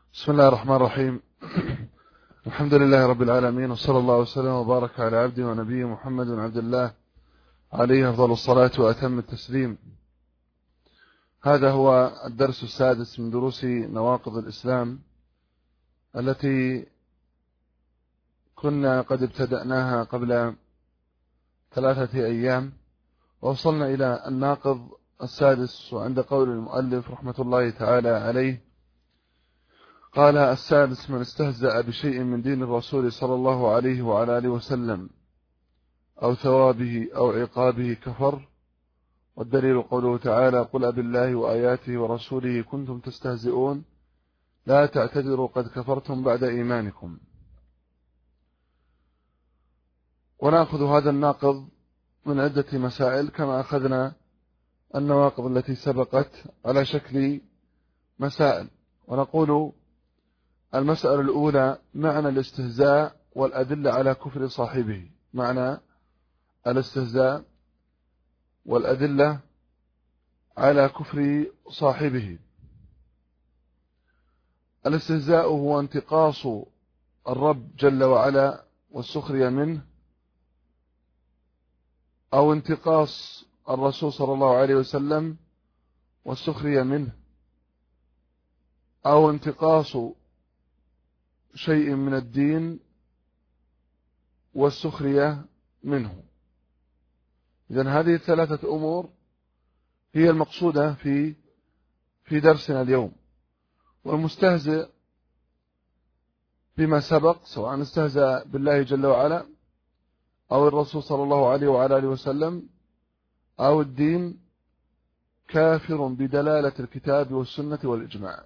بسم الله الرحمن الرحيم. الحمد لله رب العالمين، وصلى الله وسلم وبارك على عبده ونبيه محمد بن عبد الله عليه أفضل الصلاة وأتم التسليم. هذا هو الدرس السادس من دروس نواقض الإسلام التي كنا قد ابتدأناها قبل 3 أيام، ووصلنا إلى الناقض السادس، وعند قول المؤلف رحمة الله تعالى عليه قال: السادس: من استهزأ بشيء من دين الرسول صلى الله عليه وعلى آله وسلم أو ثوابه أو عقابه كفر. والدليل قوله تعالى: قل أبالله وآياته ورسوله كنتم تستهزئون لا تعتذروا قد كفرتم بعد إيمانكم. ونأخذ هذا الناقض من عدة مسائل كما أخذنا النواقض التي سبقت على شكل مسائل، ونقول: المسألة الأولى معنى الاستهزاء والأدلة على كفر صاحبه. معنى الاستهزاء والأدلة على كفر صاحبه. الاستهزاء هو انتقاص الرب جل وعلا والسخرية منه، أو انتقاص الرسول صلى الله عليه وسلم والسخرية منه، أو انتقاص شيء من الدين والسخرية منه. إذن هذه الثلاثة أمور هي المقصودة في درسنا اليوم. والمستهزئ بما سبق، سواء استهزأ بالله جل وعلا أو الرسول صلى الله عليه وعلى آله وسلم أو الدين، كافر بدلالة الكتاب والسنة والإجماع.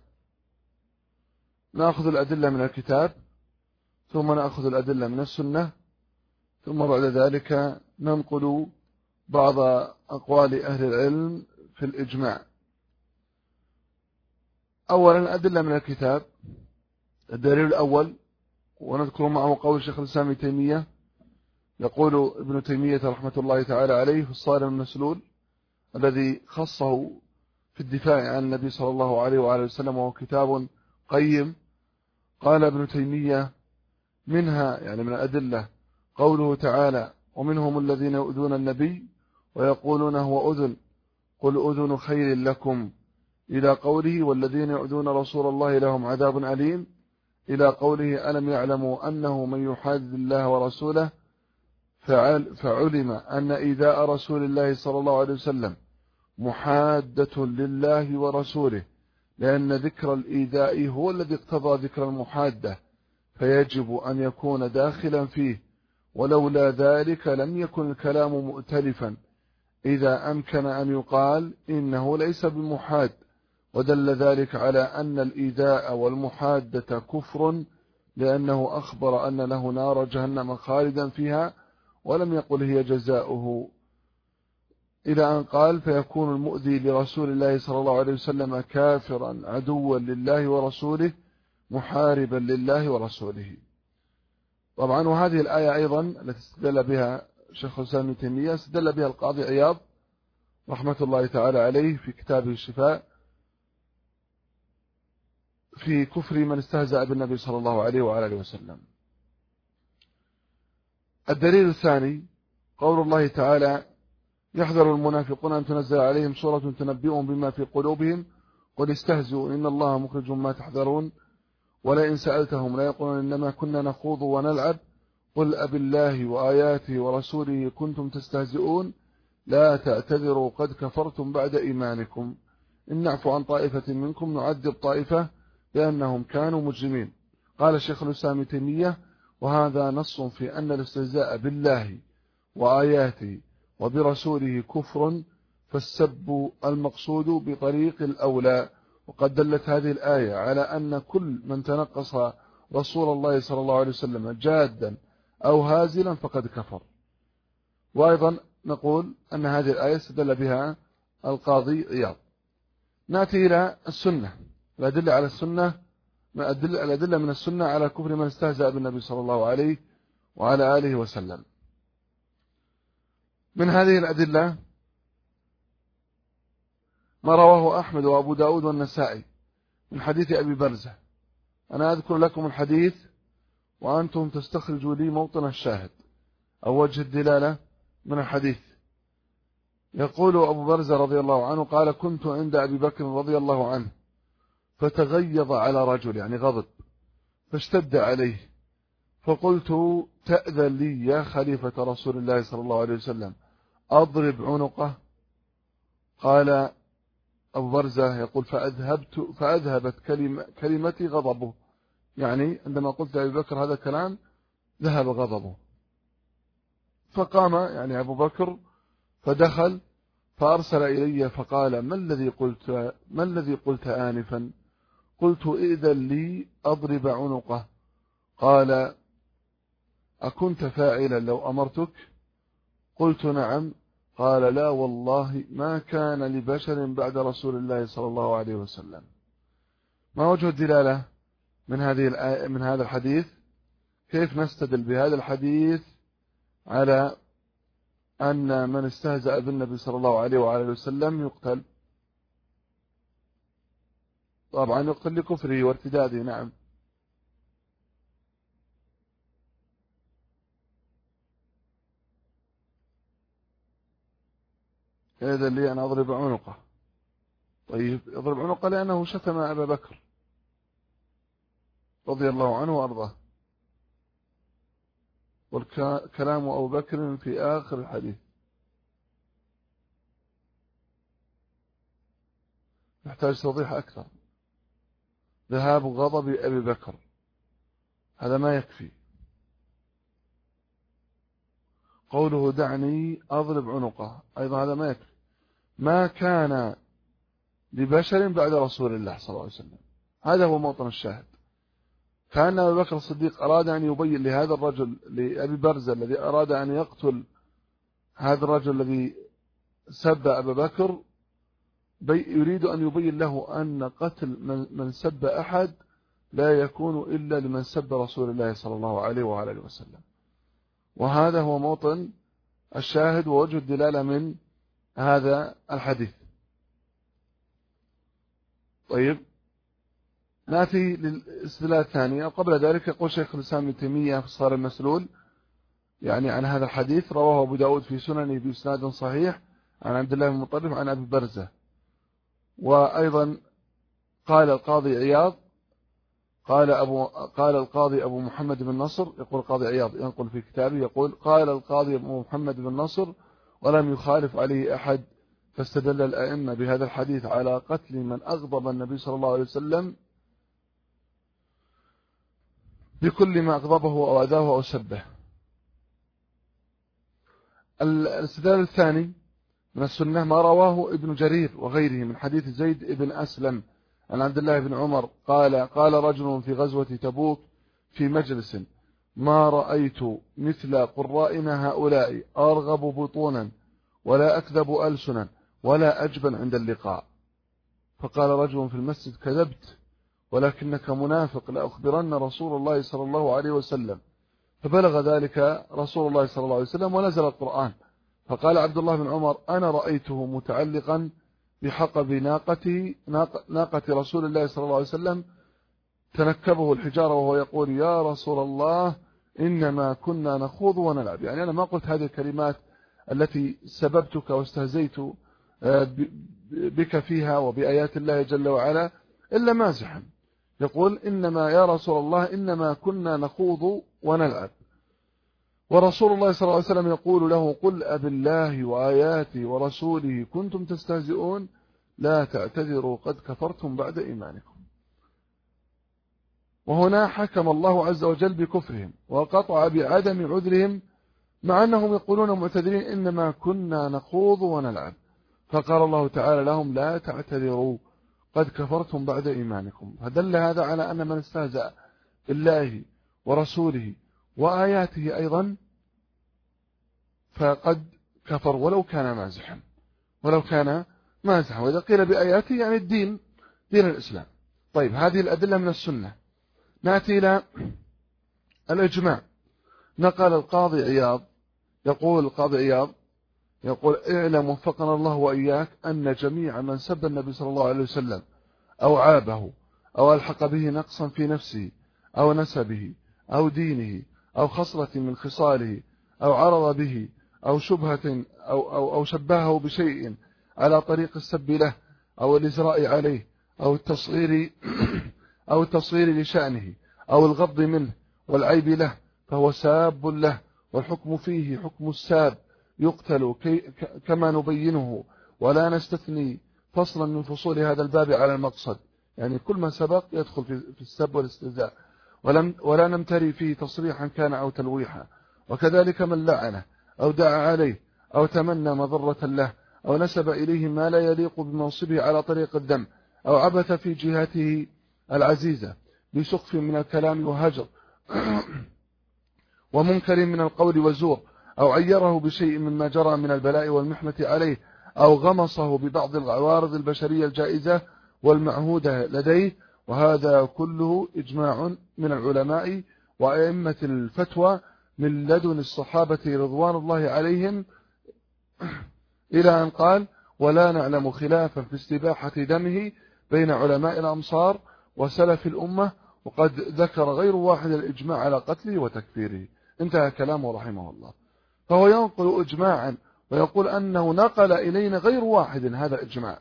نأخذ الأدلة من الكتاب، ثم نأخذ الأدلة من السنة، ثم بعد ذلك ننقل بعض أقوال أهل العلم في الإجماع. أولا الأدلة من الكتاب. الدليل الأول، ونذكر معه قول شيخ الإسلام ابن تيمية، يقول ابن تيمية رحمة الله تعالى عليه في الصارم المسلول الذي خصه في الدفاع عن النبي صلى الله عليه وآله وسلم، وهو كتاب قيم. قال ابن تيمية: منها، يعني من الأدلة، قوله تعالى: ومنهم الذين يؤذون النبي ويقولون هو أذن قل أذن خير لكم، إلى قوله: والذين يؤذون رسول الله لهم عذاب أليم، إلى قوله: ألم يعلموا أنه من يحادد الله ورسوله فعلم أن إيذاء رسول الله صلى الله عليه وسلم محادة لله ورسوله، لأن ذكر الإيذاء هو الذي اقتضى ذكر المحادة، فيجب أن يكون داخلا فيه، ولولا ذلك لم يكن الكلام مؤتلفا إذا أمكن أن يقال إنه ليس بمحاد. ودل ذلك على أن الإيذاء والمحادة كفر، لأنه أخبر أن له نار جهنم خالدا فيها، ولم يقل هي جزاؤه، إلى أن قال: فيكون المؤذي لرسول الله صلى الله عليه وسلم كافرا عدوا لله ورسوله محاربا لله ورسوله. طبعا وهذه الآية أيضا التي استدل بها شيخ الإسلام ابن تيمية استدل بها القاضي عياض رحمة الله تعالى عليه في كتابه الشفاء في كفر من استهزأ بالنبي صلى الله عليه وعلى آله وسلم. الدليل الثاني قول الله تعالى: يحذر المنافقون أن تنزل عليهم سورة تنبئهم بما في قلوبهم قل استهزئوا إن الله مخرج ما تحذرون ولئن سألتهم لا يقولون إنما كنا نخوض ونلعب قل أبالله وآياته ورسوله كنتم تستهزئون لا تعتذروا قد كفرتم بعد إيمانكم إن نعفو عن طائفة منكم نعذب طائفة لأنهم كانوا مجرمين. قال الشيخ الإسلام ابن تيمية: وهذا نص في أن الاستهزاء بالله وآياته وبرسوله كفر، فالسب المقصود بطريق الأولى. وقد دلت هذه الآية على أن كل من تنقص رسول الله صلى الله عليه وسلم جادا أو هازلا فقد كفر. وأيضا نقول أن هذه الآية استدل بها القاضي عياض. نأتي إلى السنة. الأدلة على السنة، الأدلة من السنة على كفر من استهزأ بالنبي صلى الله عليه وعلى آله وسلم. من هذه الأدلة ما رواه أحمد وأبو داود والنسائي من حديث أبي برزة أنا أذكر لكم الحديث وأنتم تستخرجوا لي موطن الشاهد أو وجه الدلالة من الحديث. يقول أبو برزة رضي الله عنه قال كنت عند أبي بكر رضي الله عنه فتغيظ على رجل يعني غضب فاشتد عليه فقلت تأذن لي يا خليفة رسول الله صلى الله عليه وسلم أضرب عنقه. قال أبو برزة يقول فأذهبت كلمتي غضبه، يعني عندما قلت لأبي بكر هذا الكلام ذهب غضبه. فقام يعني أبو بكر فدخل فأرسل إلي فقال ما الذي قلت آنفا؟ قلت إذن لي أضرب عنقه. قال أكنت فاعلا لو أمرتك؟ قلت نعم. قال لا والله ما كان لبشر بعد رسول الله صلى الله عليه وسلم. ما وجه الدلالة من هذا الحديث؟ كيف نستدل بهذا الحديث على أن من استهزأ بالنبي صلى الله عليه وآله وسلم يقتل؟ طبعا يقتل لكفره وارتداده. نعم. إذا لي أن أضرب عنقه. طيب أضرب عنقه لأنه شتم أبا بكر رضي الله عنه وأرضاه، والكلام أبو بكر في آخر الحديث. نحتاج توضيح أكثر. ذهاب غضب أبي بكر هذا ما يكفي. قوله دعني أضرب عنقه أيضا هذا ما يكفي. ما كان لبشر بعد رسول الله صلى الله عليه وسلم، هذا هو موطن الشاهد. كان أبي بكر الصديق أراد أن يبين لهذا الرجل لأبي برزة الذي أراد أن يقتل هذا الرجل الذي سب أبا بكر، يريد أن يبين له أن قتل من سب أحد لا يكون إلا لمن سب رسول الله صلى الله عليه وآله وسلم. وهذا هو موطن الشاهد ووجه الدلالة من هذا الحديث. طيب نأتي للاستدلال الثاني. قبل ذلك يقول شيخ الإسلام ابن تيمية في الصارم المسلول يعني عن هذا الحديث رواه أبو داود في سننه بإسناد صحيح عن عبد الله بن مطرف عن أبي برزة. وأيضا قال القاضي عياض قال القاضي أبو محمد بن نصر، يقول القاضي عياض ينقل في كتابه يقول قال القاضي أبو محمد بن نصر ولم يخالف عليه أحد، فاستدل الأئمة بهذا الحديث على قتل من أغضب النبي صلى الله عليه وسلم بكل ما أغضبه أو أذاه أو سبه. الاستدلال الثاني من السنة ما رواه ابن جرير وغيره من حديث زيد بن أسلم عن عبد الله بن عمر قال رجل في غزوة تبوك في مجلس ما رأيت مثل قرائنا هؤلاء أرغب بطونا ولا أكذب ألسنا ولا أجبن عند اللقاء. فقال رجل في المسجد كذبت ولكنك منافق، لأخبرن رسول الله صلى الله عليه وسلم. فبلغ ذلك رسول الله صلى الله عليه وسلم ونزل القرآن. فقال عبد الله بن عمر أنا رأيته متعلقا بحقب ناقة رسول الله صلى الله عليه وسلم تنكبه الحجارة وهو يقول يا رسول الله إنما كنا نخوض ونلعب. يعني أنا ما قلت هذه الكلمات التي سببتك واستهزيت بك فيها وبآيات الله جل وعلا إلا مازحا. يقول إنما يا رسول الله إنما كنا نخوض ونلعب. ورسول الله صلى الله عليه وسلم يقول له قل أبالله وآياته ورسوله كنتم تستهزئون لا تعتذروا قد كفرتم بعد إيمانكم. وهنا حكم الله عز وجل بكفرهم وقطع بعدم عذرهم مع أنهم يقولون معتذرين إنما كنا نخوض ونلعب. فقال الله تعالى لهم لا تعتذروا قد كفرتم بعد إيمانكم. فدل هذا على أن من استهزأ بالله ورسوله وآياته أيضا فقد كفر ولو كان مازحا. وإذا قيل بآياته يعني دين الإسلام. طيب هذه الأدلة من السنة. نأتي إلى الإجماع. نقل القاضي عياض يقول اعلم وفقنا الله وإياك أن جميع من سب النبي صلى الله عليه وسلم أو عابه أو ألحق به نقصا في نفسه أو نسبه أو دينه أو خصلة من خصاله أو عرض به أو شبهة أو شبهه بشيء على طريق السب له أو الإزراء عليه أو التصغير لشأنه أو الغض منه والعيب له، فهو ساب له، والحكم فيه حكم الساب، يقتل كما نبينه، ولا نستثني فصلا من فصول هذا الباب على المقصد. يعني كل ما سبق يدخل في السب والاستهزاء، ولا نمتري فيه تصريحا كان أو تلويحا. وكذلك من لعنه أو دعا عليه أو تمنى مضرة له أو نسب إليه ما لا يليق بمنصبه على طريق الذم، أو عبث في جهته العزيزة بسخف من الكلام وهجر ومنكر من القول وزور، أو عيره بشيء مما جرى من البلاء والمحنة عليه، أو غمصه ببعض العوارض البشرية الجائزة والمعهودة لديه. وهذا كله إجماع من العلماء وأئمة الفتوى من لدن الصحابة رضوان الله عليهم، إلى أن قال: ولا نعلم خلافا في استباحة دمه بين علماء الأمصار وسلف الأمة، وقد ذكر غير واحد الإجماع على قتله وتكفيره. انتهى كلامه رحمه الله. فهو ينقل إجماعا ويقول أنه نقل إلينا غير واحد هذا الإجماع.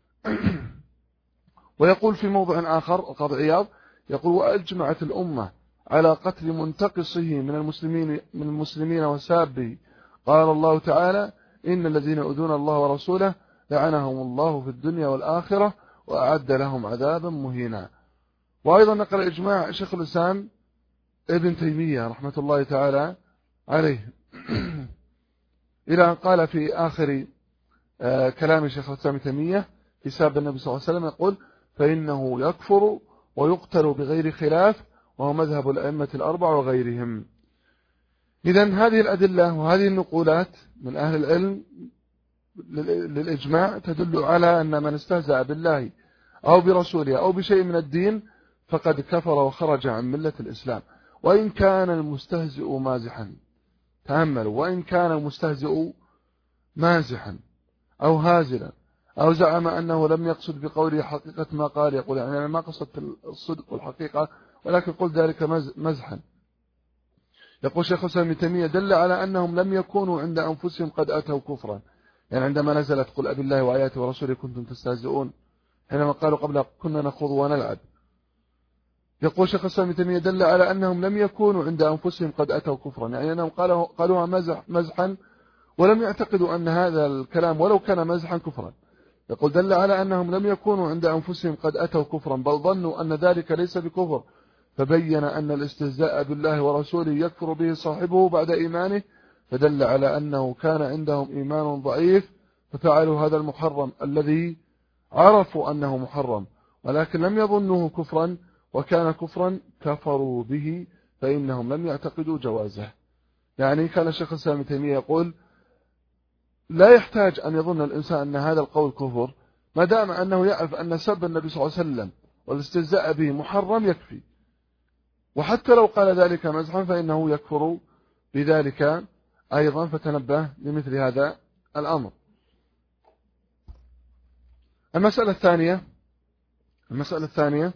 ويقول في موضع آخر القاضي عياض يقول: وأجمعت الأمة على قتل منتقصه من المسلمين وسابه. قال الله تعالى: إن الذين يؤذون الله ورسوله لعنهم الله في الدنيا والآخرة وأعد لهم عذابا مهينا. وأيضا نقل إجماع شيخ الإسلام ابن تيمية رحمة الله تعالى عليه إلى أن قال في آخر كلام شيخ الإسلام ابن تيمية في ساب النبي صلى الله عليه وسلم، يقول: فإنه يكفر ويقتل بغير خلاف، وهو مذهب الأئمة الأربع وغيرهم. إذن هذه الأدلة وهذه النقولات من أهل العلم للإجماع تدل على أن من استهزأ بالله أو برسوله أو بشيء من الدين فقد كفر وخرج عن ملة الإسلام، وإن كان المستهزئ مازحا. تأملوا: وإن كان المستهزئ مازحا أو هازلا أو زعم أنه لم يقصد بقوله حقيقة ما قال، يقول يعني أنا ما قصدت الصدق والحقيقة ولكن قل ذلك مزحا. يقول شيخ الإسلام ابن تيمية: دل على أنهم لم يكونوا عند أنفسهم قد أتوا كفرا، يعني عندما نزلت قل أبي الله وآياته ورسوله كنتم تستهزئون، حينما قالوا قبل كنا نخوض ونلعب. يقول شيخ الإسلام ابن تيمية: دل على أنهم لم يكونوا عند أنفسهم قد أتوا كفرا، يعني أنهم قالوها مزحا ولم يعتقدوا أن هذا الكلام ولو كان مزحا كفرا. يقول: دل على أنهم لم يكونوا عند أنفسهم قد أتوا كفرا، بل ظنوا أن ذلك ليس بكفر، فبين أن الاستهزاء بالله ورسوله يكفر به صاحبه بعد إيمانه، فدل على أنه كان عندهم إيمان ضعيف ففعلوا هذا المحرم الذي عرفوا أنه محرم ولكن لم يظنوه كفرا، وكان كفرا كفروا به فإنهم لم يعتقدوا جوازه. يعني كان الشيخ الإسلام ابن تيمية يقول: لا يحتاج أن يظن الإنسان أن هذا القول كفر، ما دام أنه يعرف أن سب النبي صلى الله عليه وسلم والاستهزاء به محرم يكفي، وحتى لو قال ذلك مزحا فإنه يكفر بذلك أيضا. فتنبه لمثل هذا الأمر. المسألة الثانية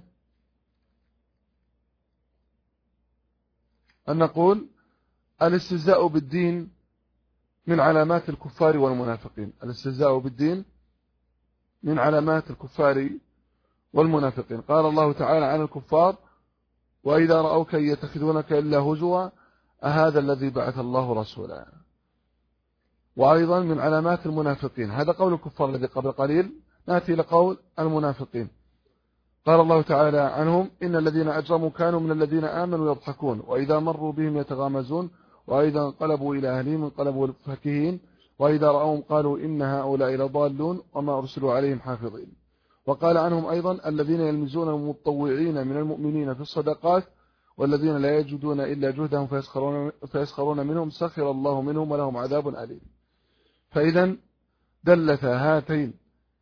أن نقول: الاستهزاء بالدين من علامات الكفار والمنافقين. الاستهزاء بالدين من علامات الكفار والمنافقين. قال الله تعالى عن الكفار: وإذا رأوك يتخذونك إلا هزوا أهذا الذي بعث الله رسولا. وأيضا من علامات المنافقين، هذا قول الكفار الذي قبل قليل، نأتي لقول المنافقين. قال الله تعالى عنهم: إن الذين أجرموا كانوا من الذين آمنوا يضحكون وإذا مروا بهم يتغامزون وإذا انقلبوا إلى أهلهم انقلبوا فكهين وإذا رأوهم قالوا إن هؤلاء لضالون وما أرسلوا عليهم حافظين. وقال عنهم أيضا: الذين يلمزون المتطوعين من المؤمنين في الصدقات والذين لا يجدون إلا جهدهم فيسخرون منهم سخر الله منهم ولهم عذاب أليم. فإذا دلت هاتان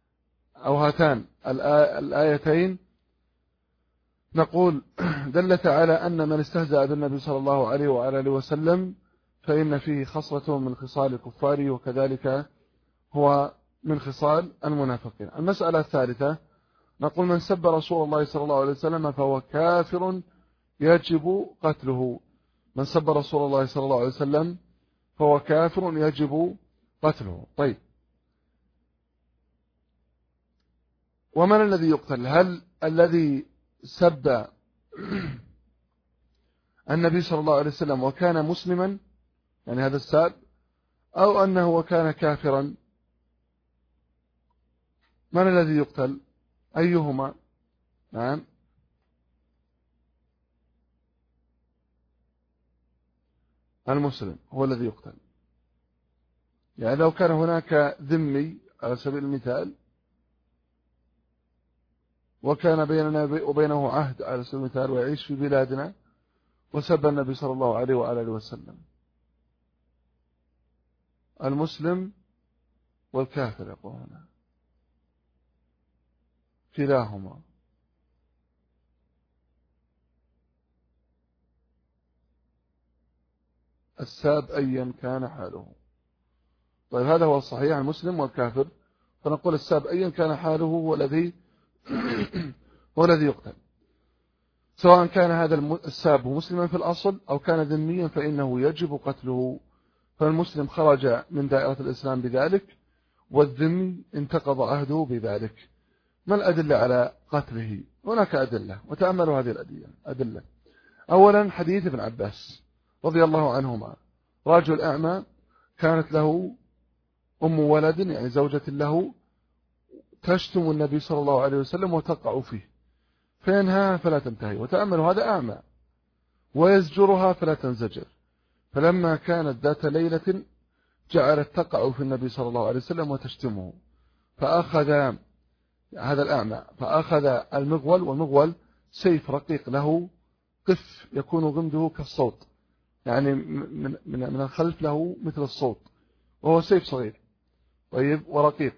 الآيتين نقول دلت على أن من استهزأ بالنبي صلى الله عليه وآله وسلم فإن فيه خصلة من خصال الكفار، وكذلك هو من خصال المنافقين. المسألة الثالثة نقول من سب رسول الله صلى الله عليه وسلم فهو كافر يجب قتله. من سب رسول الله صلى الله عليه وسلم فهو كافر يجب قتله. طيب، ومن الذي يقتل؟ هل الذي سب النبي صلى الله عليه وسلم وكان مسلما، يعني هذا الساب، أو أنه وكان كافرا؟ من الذي يقتل؟ أيهما؟ نعم، المسلم هو الذي يقتل. يعني لو كان هناك ذمي على سبيل المثال وكان بيننا وبينه عهد على سبيل المثال ويعيش في بلادنا وسب النبي صلى الله عليه وآله وسلم، المسلم والكافر يقولون كلاهما الساب أيا كان حاله. طيب، هذا هو الصحيح، المسلم والكافر، فنقول الساب أيا كان حاله هو الذي هو الذي يقتل، سواء كان هذا الساب مسلما في الأصل أو كان ذميا فإنه يجب قتله. فالمسلم خرج من دائرة الإسلام بذلك، والذمي انتقض عهده بذلك. ما الأدلة على قتله؟ هناك أدلة، وتأملوا هذه الأدلة. أولا، حديث ابن عباس رضي الله عنهما، رجل أعمى كانت له أم ولد، يعني زوجة له، تشتم النبي صلى الله عليه وسلم وتقع فيه فينهاها فلا تنتهي، وتأملوا هذا أعمى، ويزجرها فلا تنزجر. فلما كانت ذات ليلة جعلت تقع في النبي صلى الله عليه وسلم وتشتمه، فأخذ هذا الأعمى فأخذ المغول، والمغول سيف رقيق له قف يكون غمده كالصوت، يعني من الخلف له مثل الصوت، وهو سيف صغير طيب ورقيق.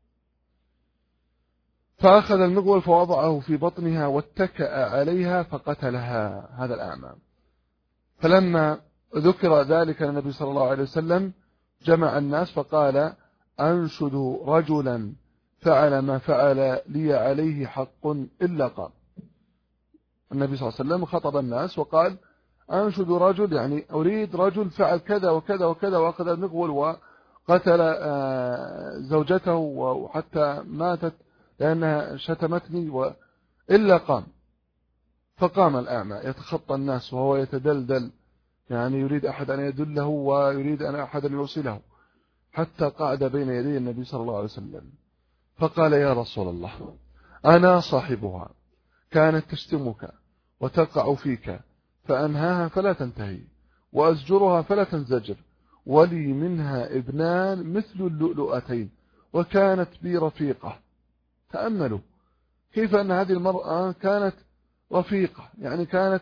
فأخذ المغول فوضعه في بطنها واتكأ عليها فقتلها هذا الأعمى. فلما ذكر ذلك النبي صلى الله عليه وسلم جمع الناس فقال: أنشد رجلا فعل ما فعل لي عليه حق إلا قام. النبي صلى الله عليه وسلم خطب الناس وقال: أنشد رجل، يعني أريد رجل فعل كذا وكذا وكذا، وأخذ المغول وقتل زوجته وحتى ماتت لأنها شتمتني إلا قام. فقام الأعمى يتخطى الناس وهو يتدلدل، يعني يريد أحد أن يدله ويريد أن أحد أن يوصله، حتى قعد بين يدي النبي صلى الله عليه وسلم فقال: يا رسول الله، أنا صاحبها، كانت تشتمك وتقع فيك، فأنهاها فلا تنتهي، وأزجرها فلا تنزجر، ولي منها ابنان مثل اللؤلؤتين، وكانت بي رفيقة. تأملوا كيف أن هذه المرأة كانت رفيقة، يعني كانت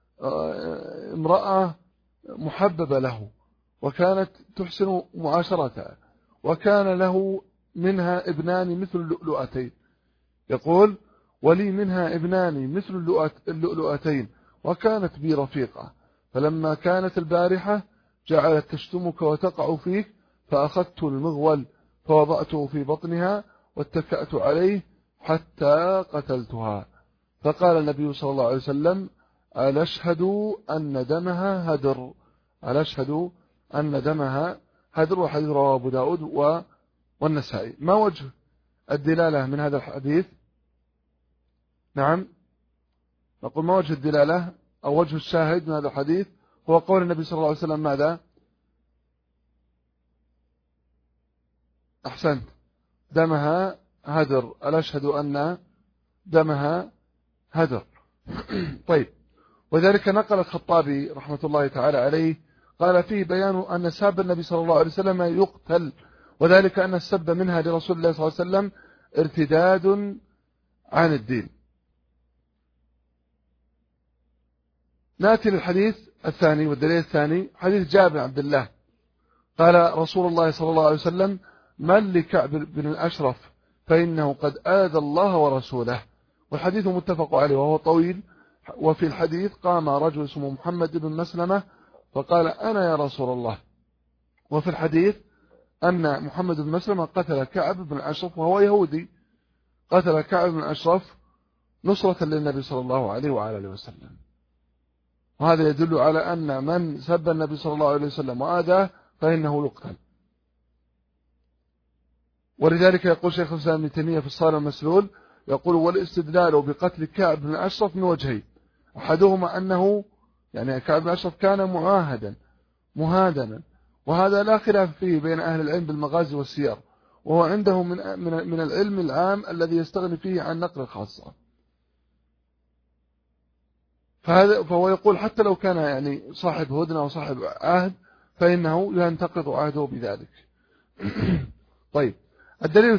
امرأة محببة له، وكانت تحسن معاشرتها، وكان له منها ابنان مثل اللؤلؤتين. يقول: ولي منها ابنان مثل اللؤلؤتين، وكانت بي رفيقة، فلما كانت البارحة جعلت تشتمك وتقع فيك، فأخذت المغول فوضعته في بطنها واتكأت عليه حتى قتلتها. فقال النبي صلى الله عليه وسلم: ألا أشهد أن دمها هدر، ألا أشهد أن دمها هدر. وحديث رواه أبو داود والنسائي. ما وجه الدلالة من هذا الحديث؟ نعم، نقول ما وجه الدلالة أو وجه الشاهد من هذا الحديث؟ هو قول النبي صلى الله عليه وسلم ماذا؟ أحسنت، دمها هدر، ألا أشهد أن دمها هدر. طيب، وذلك نقل الخطابي رحمة الله تعالى عليه قال فيه بيان أن ساب النبي صلى الله عليه وسلم يقتل، وذلك أن السب منها لرسول الله صلى الله عليه وسلم ارتداد عن الدين. نأتي للحديث الثاني والدليل الثاني، حديث جابر بن عبد الله قال رسول الله صلى الله عليه وسلم: من لكعب بن الأشرف فإنه قد آذى الله ورسوله. والحديث متفق عليه وهو طويل. وفي الحديث قام رجل اسمه محمد بن مسلمة فقال: أنا يا رسول الله. وفي الحديث أن محمد بن مسلمة قتل كعب بن الأشرف وهو يهودي، قتل كعب بن الأشرف نصرة للنبي صلى الله عليه وعلى آله وسلم. وهذا يدل على أن من سب النبي صلى الله عليه وسلم وآذاه فإنه يقتل. ولذلك يقول شيخ الإسلام ابن تيمية في الصارم المسلول يقول: والاستدلال بقتل كعب بن أشرف من وجهين، أحدهما أنه يعني كعب بن أشرف كان معاهدا مهادنا، وهذا لا خلاف فيه بين أهل العلم بالمغازي والسير، وهو عنده من العلم العام الذي يستغني فيه عن نقل الخاصة. فهو يقول حتى لو كان يعني صاحب هدنة وصاحب عهد فإنه ينتقض عهده بذلك. طيب، الدليل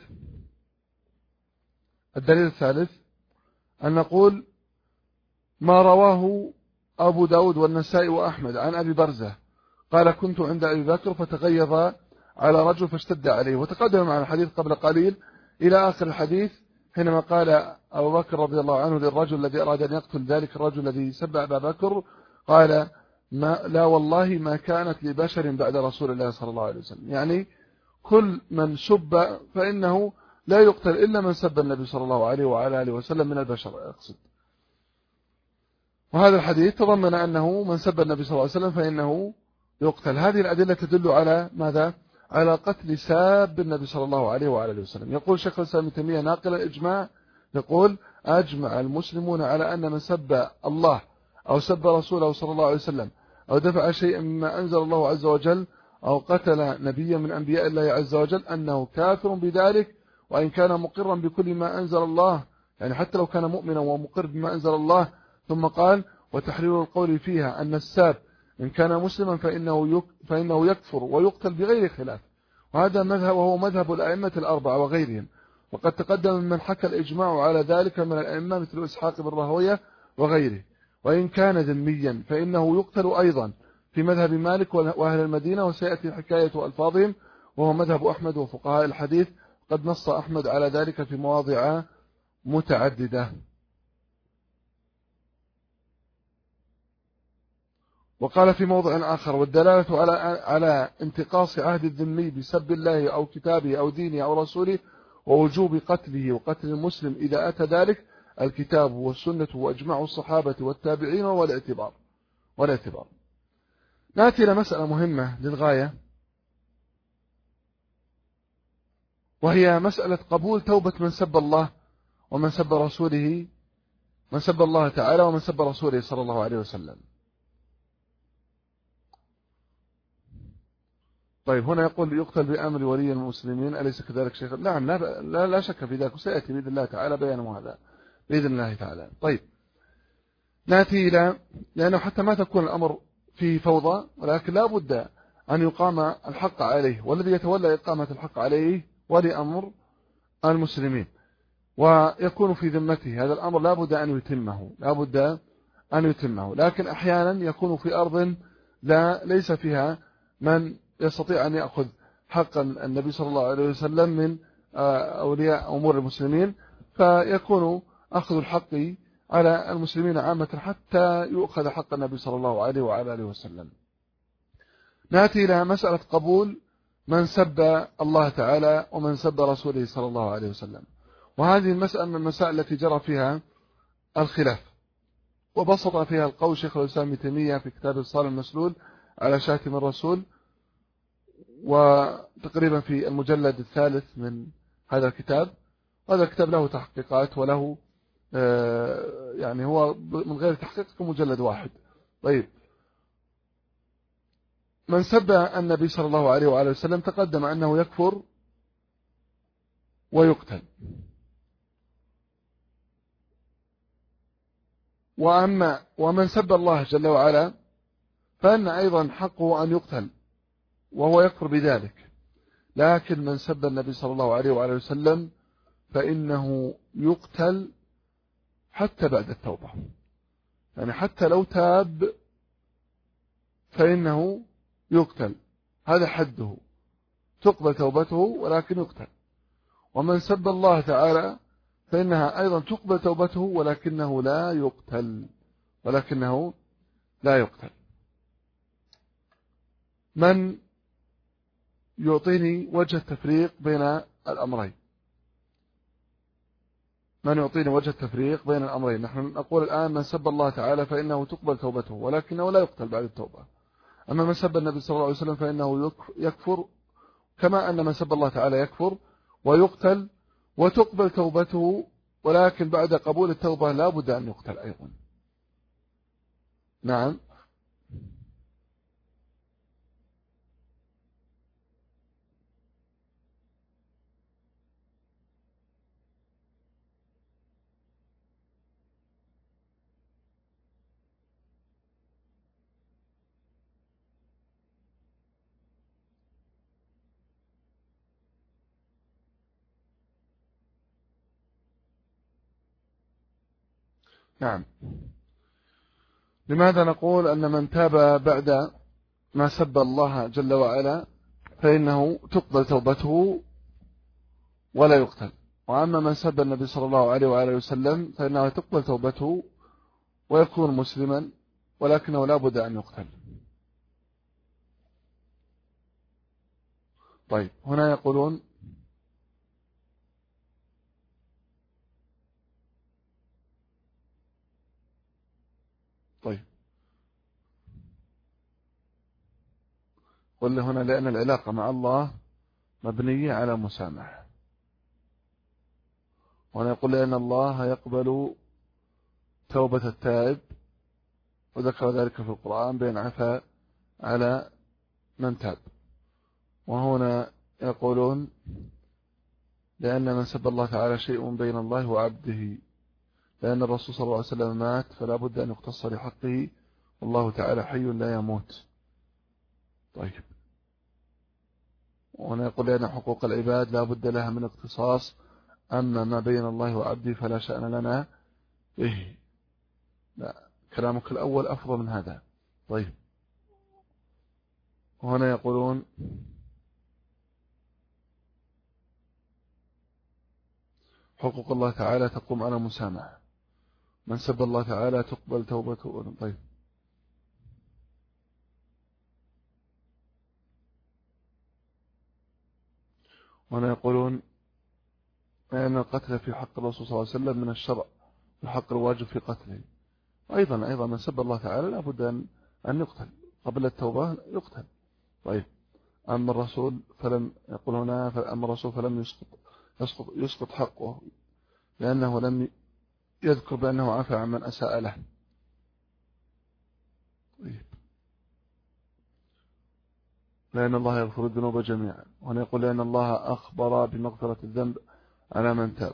الثالث أن نقول ما رواه أبو داود والنسائي وأحمد عن أبي برزة قال: كنت عند أبي بكر فتغيظ على رجل فاشتد عليه، وتقدم مع الحديث قبل قليل إلى آخر الحديث حينما قال أبو بكر رضي الله عنه للرجل الذي أراد أن يقتل ذلك الرجل الذي سب أبا بكر، قال: لا والله ما كانت لبشر بعد رسول الله صلى الله عليه وسلم، يعني كل من سب فإنه لا يقتل إلا من سب النبي صلى الله عليه وعلى آله وسلم من البشر أقصد. وهذا الحديث تضمن أنه من سب النبي صلى الله عليه وسلم فإنه يقتل. هذه الأدلة تدل على ماذا؟ على قتل ساب النبي صلى الله عليه وعلى آله وسلم. يقول شيخ الإسلام ابن تيمية ناقل الإجماع، يقول: أجمع المسلمون على أن من سب الله أو سب رسوله صلى الله عليه وسلم أو دفع شيئا مما أنزل الله عز وجل أو قتل نبيا من أنبياء الله عز وجل أنه كافر بذلك، وإن كان مقرا بكل ما أنزل الله، يعني حتى لو كان مؤمنا ومقر بما أنزل الله. ثم قال: وتحرير القول فيها أن الساب إن كان مسلما فإنه يكفر ويقتل بغير خلاف. وهذا مذهب، وهو مذهب الأئمة الأربعة وغيرهم، وقد تقدم من حكى الإجماع على ذلك من الأئمة مثل إسحاق بن راهويه وغيره. وإن كان ذميا فإنه يقتل أيضا في مذهب مالك وأهل المدينة، وسيأتي حكاية ألفاظهم، وهو مذهب أحمد وفقهاء الحديث، قد نص أحمد على ذلك في مواضع متعددة. وقال في موضع آخر: والدلالة على انتقاص عهد الذمي بسب الله أو كتابه أو دينه أو رسوله ووجوب قتله وقتل المسلم إذا أتى ذلك الكتاب والسنة وأجماع الصحابة والتابعين والاعتبار. نأتي إلى مسألة مهمة للغاية، وهي مسألة قبول توبة من سب الله ومن سب رسوله، من سب الله تعالى ومن سب رسوله صلى الله عليه وسلم. طيب، هنا يقول: يقتل بأمر ولي المسلمين، أليس كذلك شيخ؟ نعم، لا شك في ذلك، وسيأتي بإذن الله تعالى بيان هذا بإذن الله تعالى. طيب، نأتي إلى، لأنه حتى ما تكون الأمر فيه فوضى، ولكن لا بد أن يقام الحق عليه، والذي يتولى إقامة الحق عليه ولي أمر المسلمين، ويكون في ذمته. هذا الأمر لا بد أن يتمه، لكن أحيانا يكون في أرض ليس فيها من يستطيع أن يأخذ حق النبي صلى الله عليه وسلم من أولياء أمور المسلمين، فيكون أخذ الحق على المسلمين عامة حتى يؤخذ حق النبي صلى الله عليه وعلى آله وسلم. نأتي إلى مسألة قبول من سب الله تعالى ومن سب رسوله صلى الله عليه وسلم، وهذه المسألة من المسائل التي جرى فيها الخلاف، وبسط فيها القول شيخ الإسلام ابن تيمية في كتاب الصارم المسلول على شاتم الرسول، وتقريبا في المجلد الثالث من هذا الكتاب. هذا الكتاب له تحقيقات وله يعني هو من غير تحقيق مجلد واحد. طيب، من سب النبي صلى الله عليه وآله وسلم تقدم أنه يكفر ويقتل، ومن سب الله جل وعلا فإن أيضا حقه أن يقتل وهو يكفر بذلك. لكن من سب النبي صلى الله عليه وآله وسلم فإنه يقتل حتى بعد التوبة، يعني حتى لو تاب فإنه يقتل، هذا حده، تقبل توبته ولكن يقتل. ومن سب الله تعالى فإنها أيضا تقبل توبته ولكنه لا يقتل. من يعطيني وجه التفريق بين الأمرين؟ من يعطيني وجه التفريق بين الأمرين. نحن نقول الآن من سب الله تعالى فإنه تقبل توبته ولكنه لا يقتل بعد التوبة. أما من سب النبي صلى الله عليه وسلم فإنه يكفر، كما أن من سب الله تعالى يكفر ويقتل وتقبل توبته، ولكن بعد قبول التوبة لا بد أن يقتل أيضا. نعم. نعم. لماذا نقول أن من تاب بعد ما سب الله جل وعلا فإنه تقبل توبته ولا يقتل، وأما من سب النبي صلى الله عليه وآله وسلم فإنه تقبل توبته ويكون مسلما ولكنه لا بد أن يقتل؟ طيب هنا يقولون طيب قل هنا لأن العلاقة مع الله مبنية على مسامحة، وأنا يقول لأن الله يقبل توبة التائب، وذكر ذلك في القرآن بين عفا على من تاب. وهنا يقولون لأن من سب الله تعالى شيء بين الله وعبده، لأن الرسول صلى الله عليه وسلم مات فلا بد أن يقتص لحقه، والله تعالى حي لا يموت. طيب وهنا يقول لأن حقوق العباد لا بد لها من اقتصاص، أما ما بين الله وعبده فلا شأن لنا به. لا، كلامك الأول أفضل من هذا. طيب وهنا يقولون حقوق الله تعالى تقوم على مسامحة، من سب الله تعالى تقبل توبته. طيب وهنا يقولون أن القتل في حق الرسول صلى الله عليه وسلم من الشرع، الحق الواجب في قتله. أيضا من سب الله تعالى لابد أن يقتل قبل التوبة يقتل. طيب أما الرسول فلم يقول هنا أما الرسول فلم يسقط حقه، لأنه لم يذكر بأنه عفى عن من أساء له. طيب لأن الله يغفر الذنوب جميعا، وهنا يقول لأن الله أخبر بمغفرة الذنب على من تاب.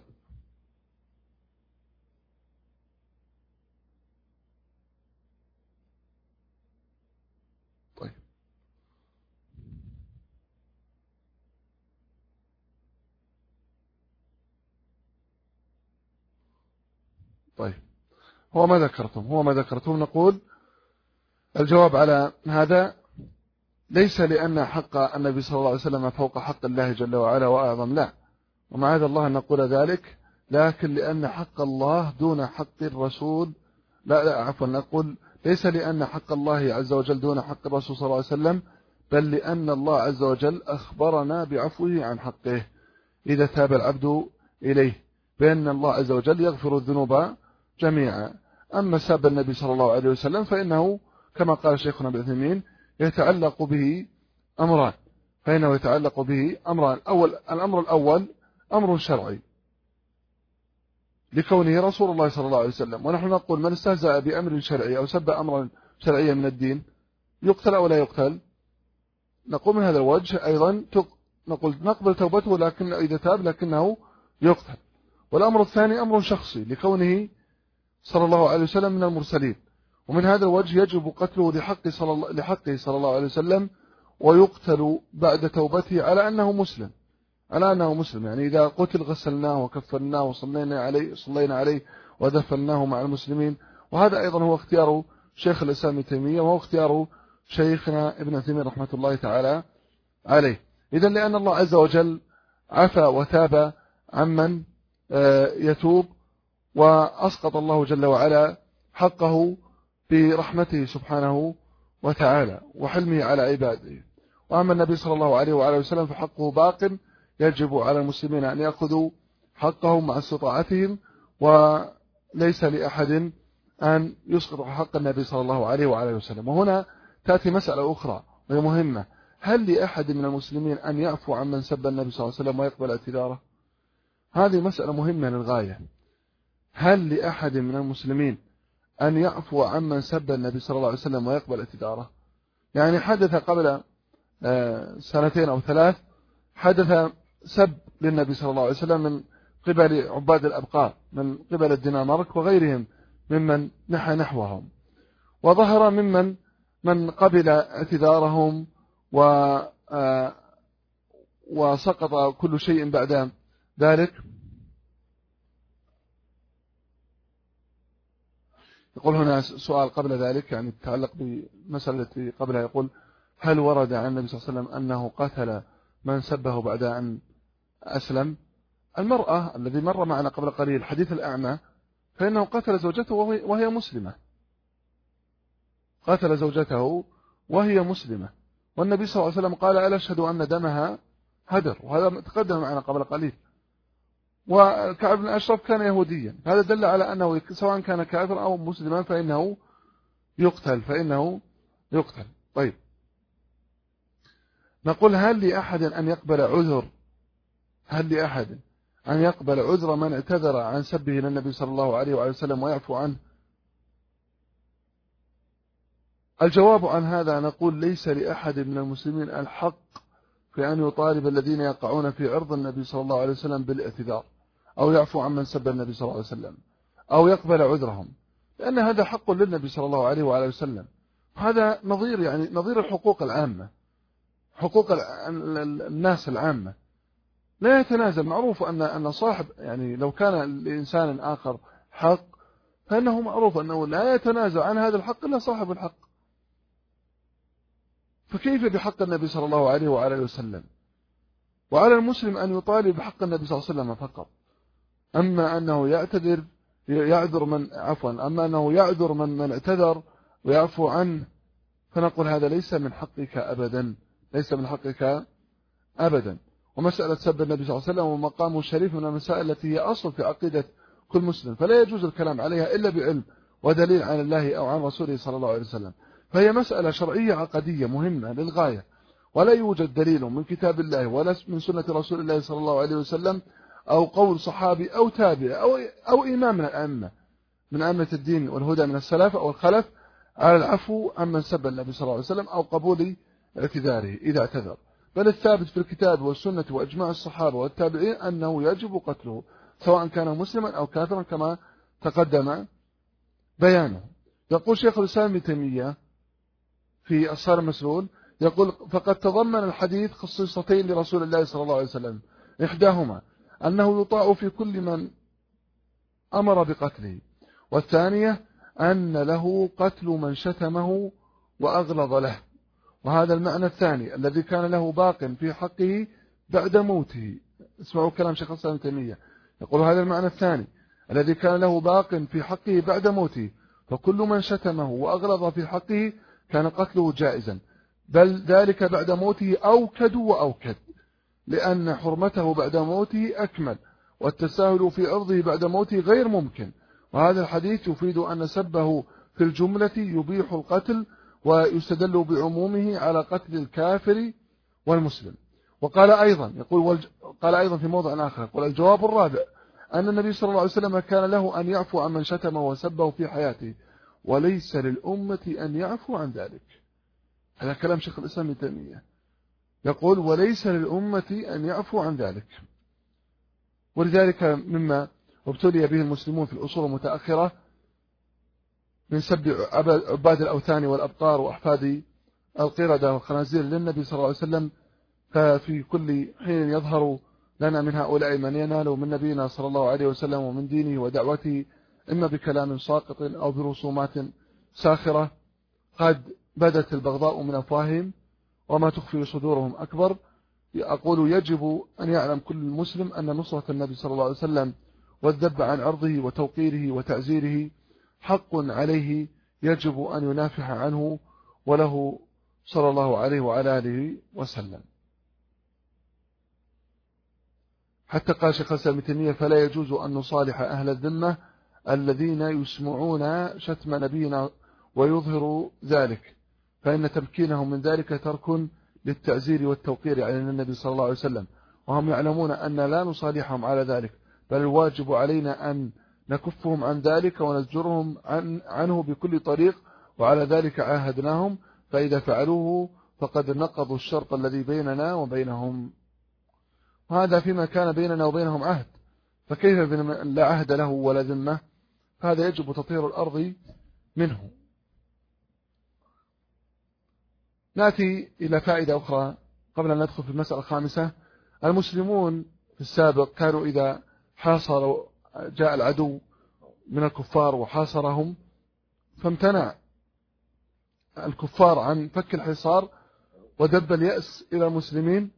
طيب هو ما ذكرتم نقول الجواب على هذا ليس لأن حق النبي صلى الله عليه وسلم فوق حق الله جل وعلا وأعظم، لا، ومع هذا الله نقول ذلك، لكن لأن حق الله دون حق الرسول، لا عفوا نقول ليس لأن حق الله عز وجل دون حق الرسول صلى الله عليه وسلم، بل لأن الله عز وجل أخبرنا بعفوه عن حقه إذا تاب العبد إليه، بأن الله عز وجل يغفر الذنوب جميعا. أما ساب النبي صلى الله عليه وسلم فإنه كما قال شيخنا ابن عثيمين يتعلق به أمران، فإنه يتعلق به أمران. الأمر الأول أمر شرعي لكونه رسول الله صلى الله عليه وسلم، ونحن نقول من استهزأ بأمر شرعي أو سب أمرا شرعيا من الدين يقتل أو لا يقتل. نقول من هذا الوجه أيضا نقول نقبل توبته لكن إذا تاب لكنه يقتل. والأمر الثاني أمر شخصي لكونه صلى الله عليه وسلم من المرسلين، ومن هذا الوجه يجب قتله لحقه صلى الله عليه وسلم، ويقتل بعد توبته على أنه مسلم، يعني إذا قتل غسلناه وكفناه وصلينا عليه ودفناه مع المسلمين. وهذا أيضا هو اختيار شيخ الإسلام ابن تيمية، وهو اختيار شيخنا ابن عثيمين رحمة الله تعالى عليه. إذن لأن الله عز وجل عفى وتاب عمن يتوب، وأسقط الله جل وعلا حقه برحمته سبحانه وتعالى وحلمه على عباده. وأما النبي صلى الله عليه وآله وسلم فحقه باق، يجب على المسلمين أن يأخذوا حقهم مع استطاعتهم، وليس لأحد أن يسقط حق النبي صلى الله عليه وعلى وسلم. وهنا تأتي مسألة أخرى وهي مهمة: هل لأحد من المسلمين أن يعفو عن من سب النبي صلى الله عليه وسلم ويقبل اعتذاره؟ هذه مسألة مهمة للغاية. هل لأحد من المسلمين أن يعفو عن من سب النبي صلى الله عليه وسلم ويقبل اعتذاره؟ يعني حدث قبل 2 أو 3 حدث سب للنبي صلى الله عليه وسلم من قبل عباد الأبقار، من قبل الدنمارك وغيرهم ممن نحى نحوهم، وظهر من قبل اعتذارهم وسقط كل شيء بعد ذلك. يقول هنا سؤال قبل ذلك، يعني يتعلق بمسألة التي قبلها، يقول: هل ورد عن النبي صلى الله عليه وسلم أنه قتل من سبه بعد أن أسلم؟ المرأة الذي مر معنا قبل قليل حديث الأعمى، فإنه قتل زوجته وهي مسلمة، قتل زوجته وهي مسلمة، والنبي صلى الله عليه وسلم قال: ألا أشهد أن دمها هدر، وهذا تقدم معنا قبل قليل. وكعب بن أشرف كان يهوديا، هذا دل على أنه سواء كان كافر أو مسلما فإنه يقتل. طيب، نقول: هل لأحد أن يقبل عذر من اعتذر عن سبه للنبي صلى الله عليه وسلم ويعفو عنه؟ الجواب عن هذا نقول: ليس لأحد من المسلمين الحق في أن يطالب الذين يقعون في عرض النبي صلى الله عليه وسلم بالاعتذار، أو يعفو عن من سب النبي صلى الله عليه وسلم، أو يقبل عذرهم، لأن هذا حق للنبي صلى الله عليه وسلم. هذا نظير الحقوق العامة، حقوق الناس العامة لا يتنازل. معروف أن صاحب، يعني لو كان لإنسان آخر حق فإنه معروف أنه لا يتنازل عن هذا الحق إلا صاحب الحق، فكيف بحق النبي صلى الله عليه وسلم؟ وعلى المسلم أن يطالب بحق النبي صلى الله عليه وسلم فقط. أما أنه يعذر من اعتذر ويعفو عنه، فنقول هذا ليس من حقك أبدا. ومسألة سب النبي صلى الله عليه وسلم ومقامه الشريف من المسائل التي هي أصل في عقيدة كل مسلم، فلا يجوز الكلام عليها إلا بعلم ودليل عن الله أو عن رسوله صلى الله عليه وسلم. فهي مسألة شرعية عقدية مهمة للغاية، ولا يوجد دليل من كتاب الله ولا من سنة رسول الله صلى الله عليه وسلم أو قول صحابي أو تابع أو إمام من الأئمة من أئمة الدين والهدى من السلف أو الخلف على العفو عمن سب النبي صلى الله عليه وسلم أو قبول اعتذاره إذا اعتذر، بل الثابت في الكتاب والسنة وإجماع الصحابة والتابعين أنه يجب قتله سواء كان مسلما أو كافرا كما تقدم بيانه. يقول شيخ الإسلام ابن تيمية في الصارم المسلول، يقول: فقد تضمن الحديث خصيصتين لرسول الله صلى الله عليه وسلم، إحداهما أنه يطاع في كل من أمر بقتله، والثانية أن له قتل من شتمه وأغلظ له. وهذا المعنى الثاني الذي كان له باق في حقه بعد موته. اسمعوا كلام شيخ الإسلام ابن تيمية، يقول: هذا المعنى الثاني الذي كان له باق في حقه بعد موته، فكل من شتمه وأغلظ في حقه كان قتله جائزا، بل ذلك بعد موته أوكد وأوكد، لأن حرمته بعد موته أكمل، والتساهل في عرضه بعد موته غير ممكن. وهذا الحديث يفيد أن سبه في الجملة يبيح القتل، ويستدل بعمومه على قتل الكافر والمسلم. وقال أيضا في موضع آخر، يقول: الجواب الرابع أن النبي صلى الله عليه وسلم كان له أن يعفو عن من شتمه وسبه في حياته، وليس للأمة أن يعفو عن ذلك. هذا كلام شيخ الإسلام ابن تيمية، يقول: وليس للأمة أن يعفو عن ذلك. ولذلك مما ابتلي به المسلمون في الأصول المتأخرة من سب عباد الأوثان والأبقار وأحفاد القردة والخنازير للنبي صلى الله عليه وسلم، ففي كل حين يظهر لنا من هؤلاء من ينال من نبينا صلى الله عليه وسلم ومن دينه ودعوته، إما بكلام ساقط أو برسومات ساخرة قد بدت البغضاء من أفواههم وما تخفي صدورهم أكبر. أقول: يجب أن يعلم كل مسلم أن نصرة النبي صلى الله عليه وسلم والذب عن عرضه وتوقيره وتعزيره حق عليه يجب أن ينافح عنه وله صلى الله عليه وعلى آله وسلم. حتى قال شيخ الإسلام ابن تيمية فلا يجوز أن نصالح أهل الذمة الذين يسمعون شتم نبينا ويظهر ذلك، فإن تمكينهم من ذلك ترك للتعزير والتوقير على النبي صلى الله عليه وسلم، وهم يعلمون أن لا نصالحهم على ذلك، بل الواجب علينا أن نكفهم عن ذلك ونزجرهم عنه بكل طريق، وعلى ذلك عاهدناهم، فإذا فعلوه فقد نقضوا الشرط الذي بيننا وبينهم. وهذا فيما كان بيننا وبينهم عهد، فكيف بمن لا عهد له ولا ذمة؟ هذا يجب تطهير الأرض منه. نأتي إلى فائدة أخرى قبل أن ندخل في المسألة الخامسة. المسلمون في السابق كانوا إذا حاصروا جاء العدو من الكفار وحاصرهم، فامتنع الكفار عن فك الحصار ودب اليأس إلى المسلمين.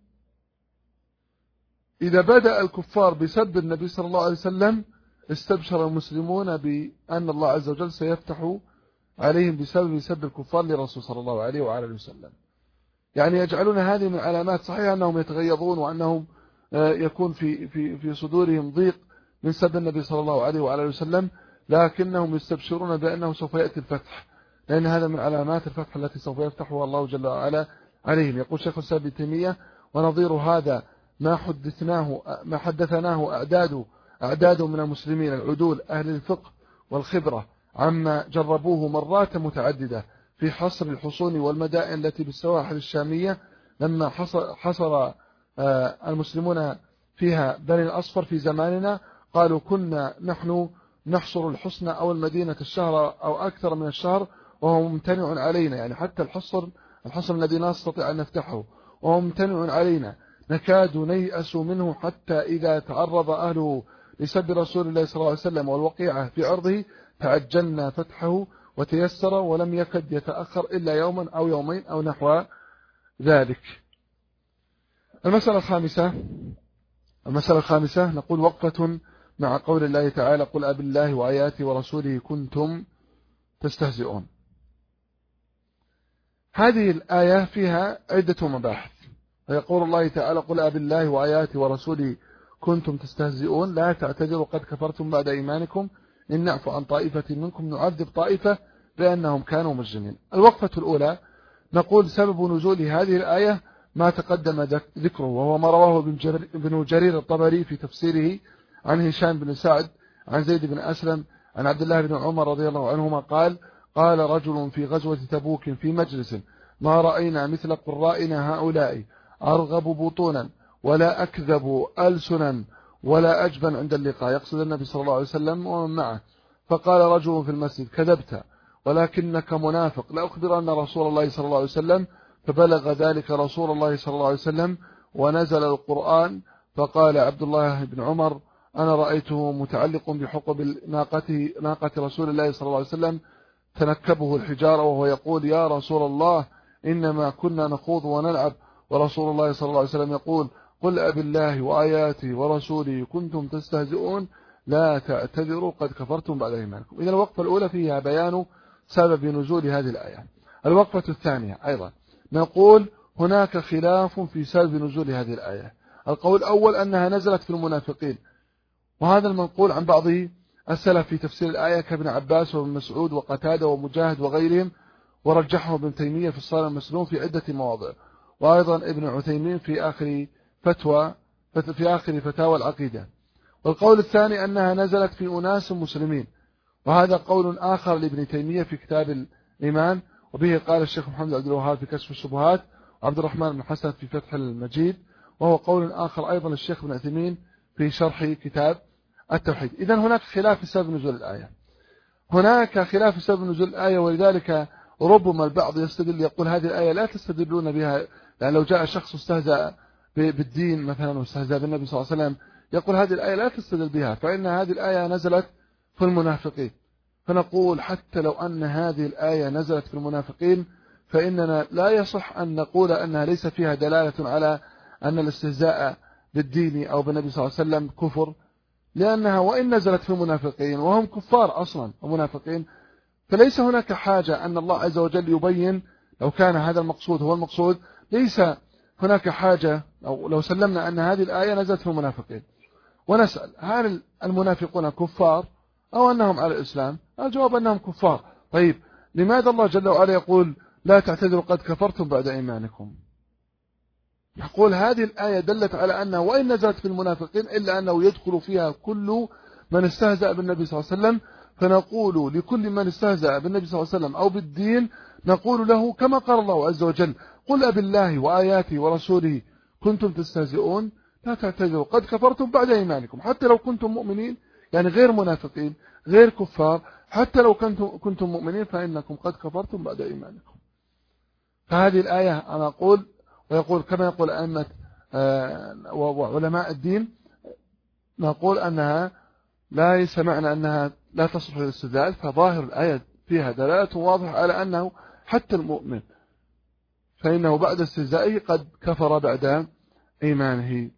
إذا بدأ الكفار بسب النبي صلى الله عليه وسلم استبشر المسلمون بأن الله عز وجل سيفتح عليهم بسبب سب الكفار لرسول صلى الله عليه وعلى وسلم. يعني يجعلون هذه من علامات، صحيح أنهم يتغيظون وأنهم يكون في صدورهم ضيق من سب النبي صلى الله عليه وعلى وسلم، لكنهم يستبشرون بأنه سوف يأتي الفتح، لأن هذا من علامات الفتح التي سوف يفتحها الله جل وعلا عليهم. يقول شيخ الإسلام ابن تيمية ونظير هذا ما حدثناه أعداد من المسلمين العدول أهل الفقه والخبرة عما جربوه مرات متعددة في حصر الحصون والمدائن التي بالسواحل الشامية، لما حصر المسلمون فيها بني الأصفر في زماننا، قالوا كنا نحن نحصر الحصن أو المدينة الشهر أو أكثر من الشهر وهو ممتنع علينا، يعني حتى الحصن الذي لا نستطيع أن نفتحه وهو ممتنع علينا، نكاد نيأس منه حتى إذا تعرض أهله لسب رسول الله صلى الله عليه وسلم والوقيعة في عرضه تعجلنا فتحه وتيسر ولم يكد يتأخر إلا يوما أو يومين أو نحو ذلك. المسألة الخامسة نقول وقفة مع قول الله تعالى قل أب الله وآياته ورسوله كنتم تستهزئون. هذه الآية فيها عدة مباحث، ويقول الله تعالى قل أب الله وآياته ورسوله كنتم تستهزئون لا تعتذروا قد كفرتم بعد إيمانكم إن نعفو عن طائفة منكم نعذب طائفة بأنهم كانوا مجرمين. الوقفة الأولى نقول سبب نزول هذه الآية ما تقدم ذكره، وهو ما رواه ابن جرير الطبري في تفسيره عن هشام بن سعد عن زيد بن أسلم عن عبد الله بن عمر رضي الله عنهما قال رجل في غزوة تبوك في مجلس ما رأينا مثل قرائنا هؤلاء أرغب بطونا ولا أكذب ألسنا ولا أجبن عند اللقاء، يقصد النبي صلى الله عليه وسلم ومن معه. فقال رجل في المسجد كذبت ولكنك منافق، لأخبرن رسول الله صلى الله عليه وسلم. فبلغ ذلك رسول الله صلى الله عليه وسلم ونزل القرآن. فقال عبد الله بن عمر أنا رأيته متعلق بحقب ناقة رسول الله صلى الله عليه وسلم تنكبه الحجارة وهو يقول يا رسول الله إنما كنا نخوض ونلعب، ورسول الله صلى الله عليه وسلم يقول قل أب الله وآياته ورسوله كنتم تستهزئون لا تعتذروا قد كفرتم بعد إيمانكم. إذا الوقفة الأولى فيها بيان سبب نزول هذه الآية. الوقفة الثانية أيضا نقول هناك خلاف في سبب نزول هذه الآية. القول الأول أنها نزلت في المنافقين، وهذا المنقول عن بعض السلف في تفسير الآية كابن عباس وابن مسعود وقتادة ومجاهد وغيرهم، ورجحه ابن تيمية في الصارم المسلوم في عدة مواضع، وأيضا ابن عثيمين في آخر فتاوى العقيدة. والقول الثاني أنها نزلت في أناس مسلمين، وهذا قول آخر لابن تيمية في كتاب الإيمان، وبه قال الشيخ محمد عبد الوهاب في كشف الشبهات وعبد الرحمن بن حسن في فتح المجيد، وهو قول آخر أيضا للشيخ ابن عثيمين في شرح كتاب التوحيد. إذن هناك خلاف في سبب نزول الآية، هناك خلاف في سبب نزول الآية، ولذلك ربما البعض يستدل يقول هذه الآية لا تستدلون بها، يعني لو جاء شخص استهزأ بالدين مثلا واستهزأ بالنبي صلى الله عليه وسلم يقول هذه الآية لا تستدل بها، فإن هذه الآية نزلت في المنافقين. فنقول حتى لو أن هذه الآية نزلت في المنافقين فإننا لا يصح أن نقول أنها ليس فيها دلالة على أن الاستهزاء بالدين أو بالنبي صلى الله عليه وسلم كفر، لأنها وإن نزلت في المنافقين وهم كفار أصلا ومنافقين، فليس هناك حاجة أن الله عز وجل يبين. لو كان هذا المقصود هو المقصود ليس هناك حاجة، أو لو سلمنا أن هذه الآية نزلت في المنافقين ونسأل هل المنافقون كفار أو أنهم على الإسلام؟ الجواب أنهم كفار. طيب لماذا الله جل وعلا يقول لا تعتذروا قد كفرتم بعد إيمانكم؟ يقول هذه الآية دلت على أنه وإن نزلت في المنافقين إلا أنه يدخل فيها كل من استهزأ بالنبي صلى الله عليه وسلم، فنقول لكل من استهزأ بالنبي صلى الله عليه وسلم أو بالدين نقول له كما قال الله عز وجل قل أبالله وآياته ورسوله كنتم تستهزئون لا تعتذروا قد كفرتم بعد إيمانكم. حتى لو كنتم مؤمنين، يعني غير منافقين غير كفار، حتى لو كنتم مؤمنين فإنكم قد كفرتم بعد إيمانكم. فهذه الآية أنا أقول ويقول كما يقول أئمة وعلماء الدين، نقول أنها ليس معنى أنها لا تصلح للاستدلال، فظاهر الآية فيها دلالة واضحة على أنه حتى المؤمن فإنه بعد استهزائه قد كفر بعد إيمانه.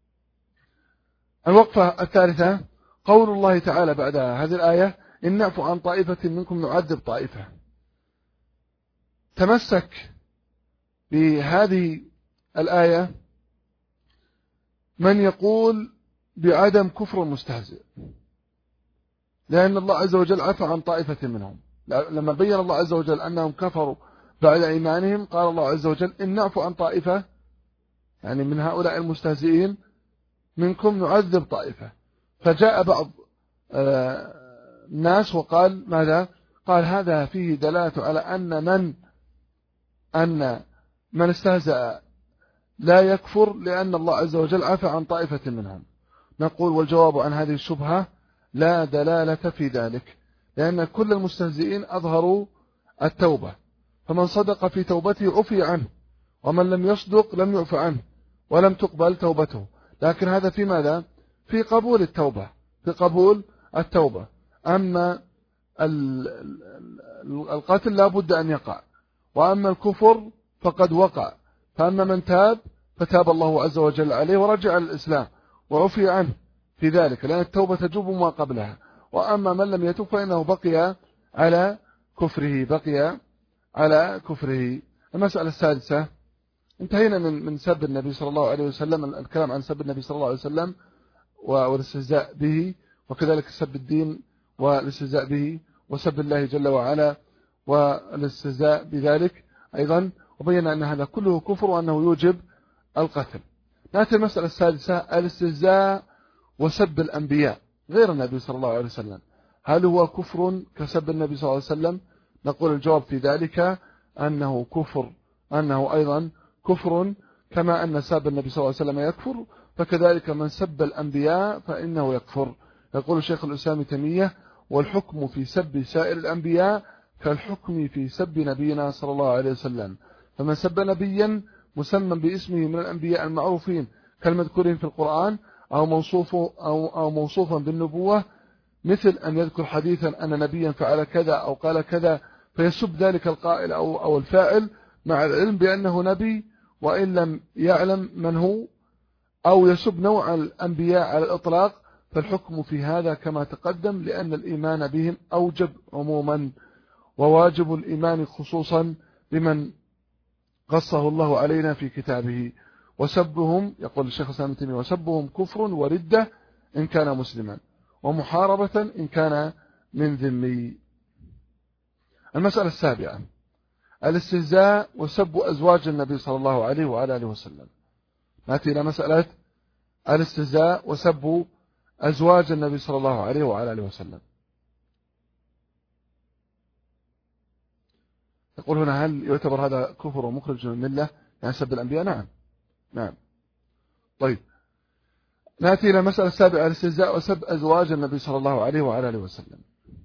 الوقفة الثالثة قول الله تعالى بعد هذه الآية إن نعفو عن طائفة منكم نعذب طائفة. تمسك بهذه الآية من يقول بعدم كفر المستهزئ، لأن الله عز وجل عفى عن طائفة منهم. لما بين الله عز وجل أنهم كفروا بعد إيمانهم قال الله عز وجل إن نعفو عن طائفة، يعني من هؤلاء المستهزئين منكم نعذب طائفة. فجاء بعض الناس وقال ماذا؟ قال هذا فيه دلالة على أن من استهزأ لا يكفر لأن الله عز وجل عفى عن طائفة منهم. نقول والجواب عن هذه الشبهة لا دلالة في ذلك، لأن كل المستهزئين أظهروا التوبة، فمن صدق في توبته عفي عنه، ومن لم يصدق لم يعفى عنه ولم تقبل توبته. لكن هذا في ماذا؟ في قبول التوبة، في قبول التوبة. أما القتل لا بد أن يقع، وأما الكفر فقد وقع. فأما من تاب فتاب الله عز وجل عليه ورجع للإسلام وعفي عنه في ذلك، لأن التوبة تجوب ما قبلها. وأما من لم يتوب فإنه بقي على كفره. المسألة السادسة انتهينا من سب النبي صلى الله عليه وسلم، الكلام عن سب النبي صلى الله عليه وسلم والاستهزاء به، وكذلك سب الدين والاستهزاء به، وسب الله جل وعلا والاستهزاء بذلك أيضا، وبينا أن هذا كله كفر وأنه يوجب القتل. نأتي المسألة السادسة الاستهزاء وسب الأنبياء غير النبي صلى الله عليه وسلم، هل هو كفر كسب النبي صلى الله عليه وسلم؟ نقول الجواب في ذلك أنه كفر، أنه أيضا كفر كما أن سب النبي صلى الله عليه وسلم يكفر، فكذلك من سب الأنبياء فإنه يكفر. يقول الشيخ الإسلام ابن تيمية والحكم في سب سائر الأنبياء كالحكم في سب نبينا صلى الله عليه وسلم. فمن سب نبيا مسمى باسمه من الأنبياء المعروفين كالمذكورين في القرآن أو موصوفا بالنبوة، مثل أن يذكر حديثا أن نبيا فعل كذا أو قال كذا فيسب ذلك القائل أو الفاعل مع العلم بأنه نبي وإن لم يعلم من هو، أو يسب نوع الأنبياء على الإطلاق، فالحكم في هذا كما تقدم، لأن الإيمان بهم أوجب عموما، وواجب الإيمان خصوصا بمن قصه الله علينا في كتابه. وسبهم يقول الشيخ الإسلام ابن تيمية وسبهم كفر وردة إن كان مسلما، ومحاربة إن كان من ذمي. المسألة السابعة الاستهزاء وسب أزواج النبي صلى الله عليه وعلى آله وسلم. نأتي إلى مسألة الاستهزاء وسب أزواج النبي صلى الله عليه وعلى آله وسلم. يقول هنا هل يعتبر هذا كفر ومخرج من الملة يعني سب الأنبياء؟ نعم. طيب نأتي إلى مسألة السابعة الاستهزاء وسب أزواج النبي صلى الله عليه وعلى آله وسلم،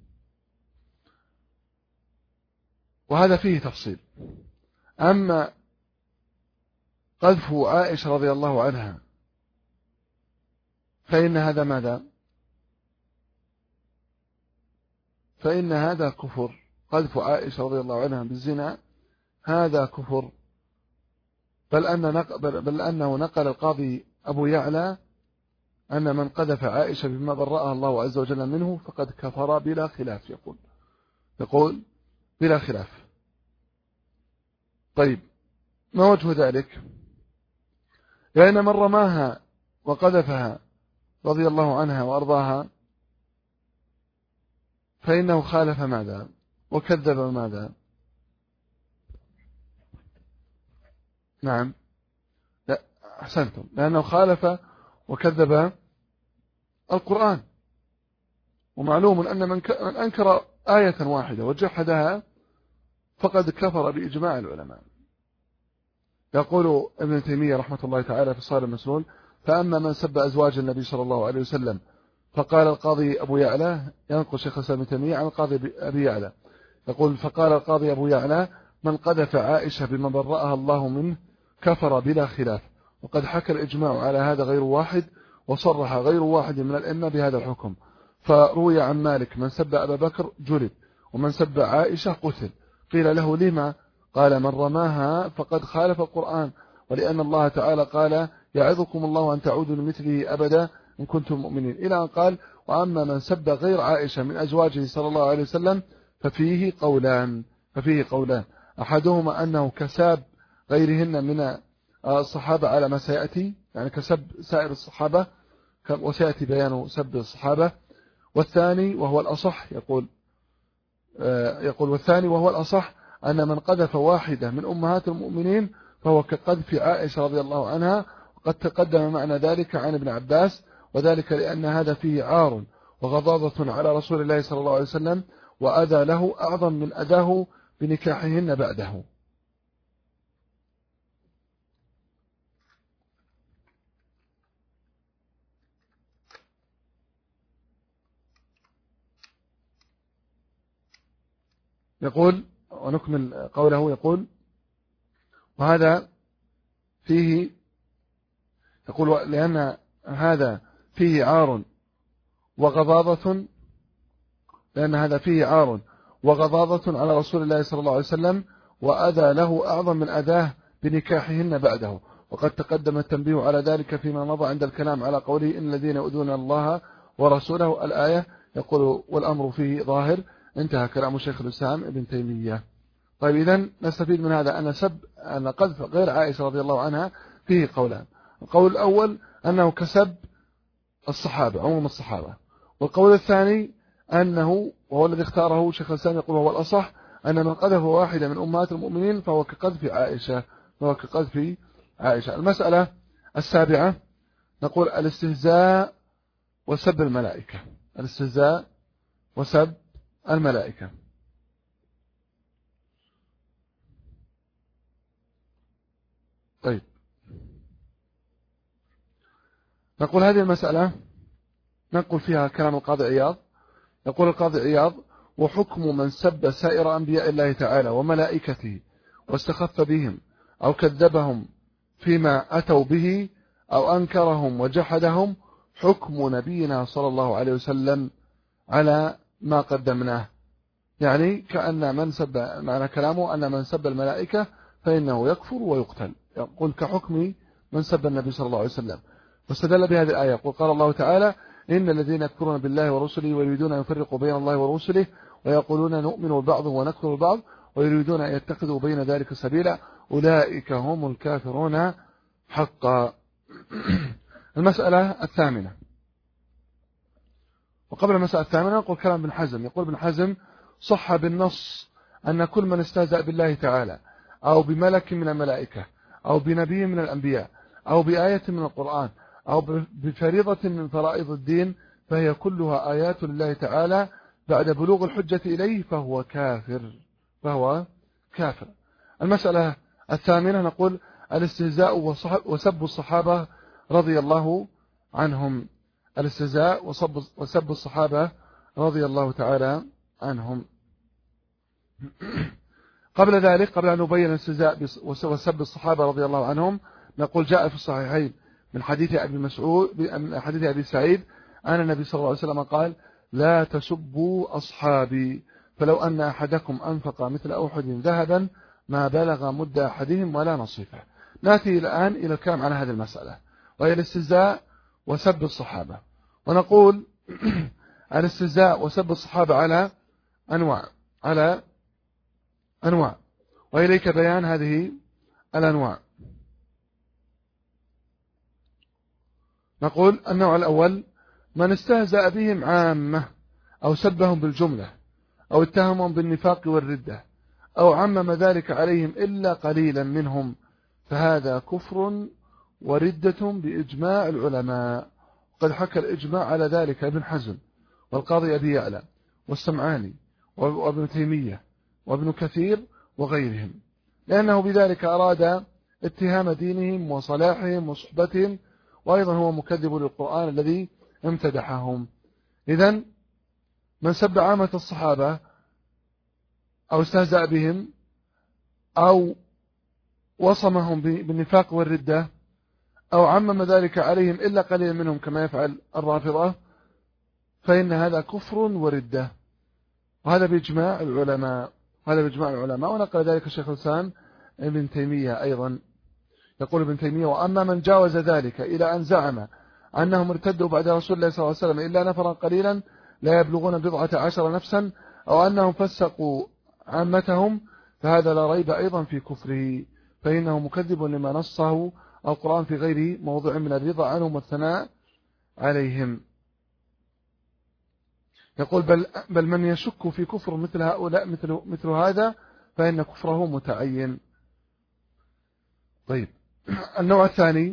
وهذا فيه تفصيل. أما قذف عائشة رضي الله عنها فإن هذا ماذا؟ فإن هذا كفر. قذف عائشة رضي الله عنها بالزنا هذا كفر، بل أنه نقل القاضي أبو يعلى أن من قذف عائشة بما برأها الله عز وجل منه فقد كفر بلا خلاف. يقول بلا خلاف. طيب ما وجه ذلك؟ لأن من رماها وقذفها رضي الله عنها وأرضاها فإنه خالف ماذا وكذب ماذا؟ نعم، لا أحسنتم، لأنه خالف وكذب القرآن. ومعلوم أن من أنكر آية واحدة وجحدها فقد كفر بإجماع العلماء. يقول ابن تيمية رحمة الله تعالى في صارم المسلول: فأما من سب أزواج النبي صلى الله عليه وسلم فقال القاضي أبو يعلى، ينقل شيخ الإسلام ابن تيمية عن القاضي أبي يعلى، يقول: فقال القاضي أبو يعلى: من قذف عائشة بما برأها الله منه كفر بلا خلاف. وقد حكى الإجماع على هذا غير واحد، وصرح غير واحد من الأئمة بهذا الحكم. فروي عن مالك: من سب أبا بكر جلد، ومن سب عائشة قتل. قيل له: لما؟ قال: من رماها فقد خالف القرآن، ولأن الله تعالى قال: يعظكم الله أن تعودوا لمثله أبدا إن كنتم مؤمنين، إلى أن قال: وأما من سب غير عائشة من أزواجه صلى الله عليه وسلم ففيه قولان أحدهما أنه كساب غيرهن من الصحابة على ما سيأتي، يعني كسب سائر الصحابة وسيأتي بيان سب الصحابة. والثاني وهو الأصح يقول والثاني وهو الأصح أن من قذف واحدة من أمهات المؤمنين فهو كقذف عائشة رضي الله عنها. وقد تقدم معنى ذلك عن ابن عباس، وذلك لأن هذا فيه عار وغضاضة على رسول الله صلى الله عليه وسلم، وأذى له أعظم من أذاه بنكاحهن بعده. يقول ونكمل قوله، يقول: وهذا فيه، يقول لأن هذا فيه عار وغضاضة، لأن هذا فيه عار وغضاضة على رسول الله صلى الله عليه وسلم، وأذى له أعظم من أذاه بنكاحهن بعده. وقد تقدم التنبيه على ذلك فيما مضى عند الكلام على قوله: إن الذين يؤذون الله ورسوله، الآية. يقول: والأمر فيه ظاهر. انتهى كلام شيخ الإسلام ابن تيمية. طيب، إذن نستفيد من هذا أن قذف غير عائشة رضي الله عنها فيه قولان. القول الأول أنه كسب الصحابة، عموم الصحابة. والقول الثاني أنه، وهو الذي اختاره شيخ الإسلام، يقول هو الأصح، أن من قذف واحدة من أمهات المؤمنين فهو كقذف عائشة. المسألة السابعة، نقول: الاستهزاء وسب الملائكة. الاستهزاء وسب الملائكة. طيب، نقول هذه المسألة نقول فيها كلام القاضي عياض. يقول القاضي عياض: وحكم من سب سائر أنبياء الله تعالى وملائكته واستخف بهم أو كذبهم فيما أتوا به أو أنكرهم وجحدهم حكم نبينا صلى الله عليه وسلم على ما قدمناه. يعني كأن من سب، معنى كلامه أن من سب الملائكة فإنه يكفر ويقتل. يقول كحكم من سب النبي صلى الله عليه وسلم. واستدل بهذه الآية. قال الله تعالى: إن الذين يكفرون بالله ورسله ويريدون أن يفرقوا بين الله ورسله ويقولون نؤمن ببعض ونكفر ببعض ويريدون أن يتخذوا بين ذلك سبيلا أولئك هم الكافرون حقا. المسألة الثامنة. وقبل المسألة الثامنة نقول كلام ابن حزم. يقول ابن حزم: صح بالنص أن كل من استهزأ بالله تعالى أو بملك من الملائكة أو بنبي من الأنبياء أو بآية من القرآن أو بفريضة من فرائض الدين فهي كلها آيات لله تعالى بعد بلوغ الحجة إليه فهو كافر. المسألة الثامنة، نقول: الاستهزاء وسب الصحابة رضي الله عنهم. الاستهزاء وسب الصحابة رضي الله تعالى عنهم. قبل ذلك، قبل أن نبين الاستهزاء وسب الصحابة رضي الله عنهم، نقول: جاء في الصحيحين من حديث أبي سعيد أن النبي صلى الله عليه وسلم قال: لا تسبوا أصحابي فلو أن أحدكم أنفق مثل أحد ذهبا ما بلغ مد أحدهم ولا نصيفه. نأتي الآن إلى الكلام عن هذه المسألة، وهي الاستهزاء وسب الصحابة. ونقول: الاستهزاء وسب الصحابة على أنواع، وإليك بيان هذه الأنواع. نقول: النوع الأول من استهزأ بهم عامة أو سبهم بالجملة أو اتهمهم بالنفاق والردة أو عمم ذلك عليهم إلا قليلا منهم فهذا كفر وردة بإجماع العلماء. قد حكى الإجماع على ذلك ابن حزم والقاضي أبي يعلى والسمعاني وابن تيمية وابن كثير وغيرهم، لأنه بذلك أراد اتهام دينهم وصلاحهم وصحبتهم، وأيضا هو مكذب للقرآن الذي امتدحهم. إذن من سب عامة الصحابة أو استهزأ بهم أو وصمهم بالنفاق والردة أو عمم ذلك عليهم إلا قليل منهم كما يفعل الرافضة فإن هذا كفر وردة، وهذا بإجماع العلماء. ونقل ذلك الشيخ الإسلام ابن تيمية أيضا. يقول ابن تيمية: وأما من جاوز ذلك إلى أن زعم أنهم ارتدوا بعد رسول الله صلى الله عليه وسلم إلا نفرا قليلا لا يبلغون 19 نفسا أو أنهم فسقوا عامتهم فهذا لا ريب أيضا في كفره، فإنه مكذب لما نصه القرآن في غير موضع من الرضا عنهم والثناء عليهم. يقول: بل من يشك في كفر مثل هؤلاء مثل هذا فإن كفره متعين. طيب، النوع الثاني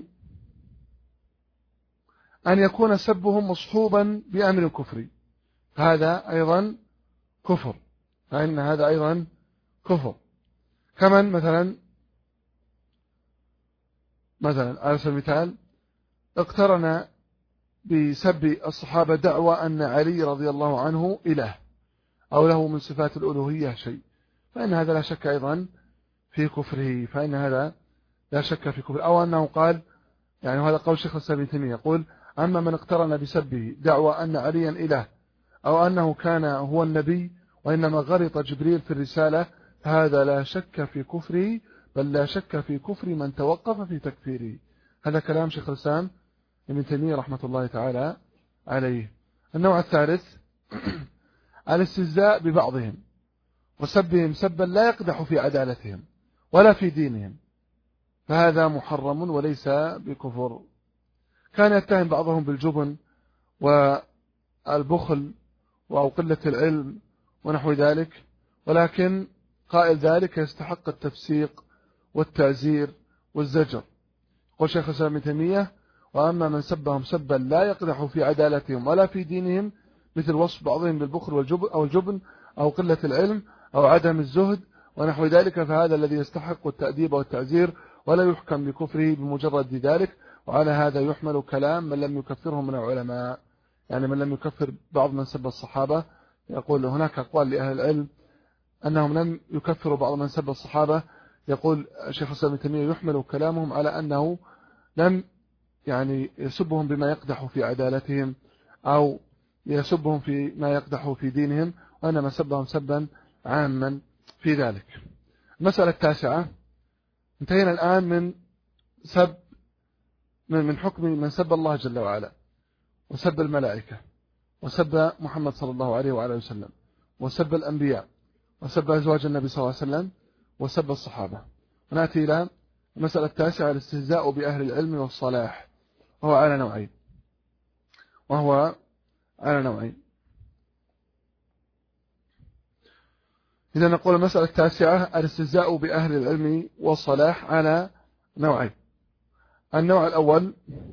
أن يكون سبهم مصحوبا بأمر كفري، هذا أيضا كفر، فإن هذا أيضا كفر. كمن مثلا على سبيل المثال اقترن بسب الصحابة دعوى أن علي رضي الله عنه إله أو له من صفات الألوهية شيء، فإن هذا لا شك أيضا في كفره، أو أنه قال، يعني هذا قول شيخ الإسلام ابن تيمية، يقول: أما من اقترن بسبه دعوى أن عليا إله أو أنه كان هو النبي وإنما غلط جبريل في الرسالة هذا لا شك في كفره، بل لا شك في كفر من توقف في تكفيره. هذا كلام شيخ الإسلام ابن تيمية رحمة الله تعالى عليه. النوع الثالث الاستهزاء ببعضهم وسبهم سبا لا يقدح في عدالتهم ولا في دينهم، فهذا محرم وليس بكفر. كان يتهم بعضهم بالجبن والبخل أو قلة العلم ونحو ذلك، ولكن قائل ذلك يستحق التفسيق والتعزير والزجر. قال شيخ الإسلام ابن تيمية: وأما من سبهم سبا لا يقدح في عدالتهم ولا في دينهم، مثل وصف بعضهم بالبخل والجبن أو قلة العلم أو عدم الزهد ونحو ذلك، فهذا الذي يستحق التأديب والتعزير ولا يحكم بكفره بمجرد ذلك. وعلى هذا يحمل كلام من لم يكفرهم من العلماء، يعني من لم يكفر بعض من سب الصحابة. يقول هناك أقوال لأهل العلم أنهم لم يكفروا بعض من سب الصحابة. يقول الشيخ الإسلام ابن تيمية: يحمل كلامهم على أنه لم يعني يسبهم بما يقدح في عدالتهم أو يسبهم في ما يقدح في دينهم، وإنما سبهم سبا عاما في ذلك. المسألة التاسعة، انتهينا الآن من سب من حكم من سب الله جل وعلا وسب الملائكة وسب محمد صلى الله عليه وعلى وسلم وسب الأنبياء وسب أزواج النبي صلى الله عليه وسلم وسب الصحابة. ونأتي إلى المسألة التاسعة، الاستهزاء بأهل العلم والصلاح، وهو على نوعين. إذا نقول المسألة التاسعة الاستهزاء بأهل العلم والصلاح على نوعين. النوع الأول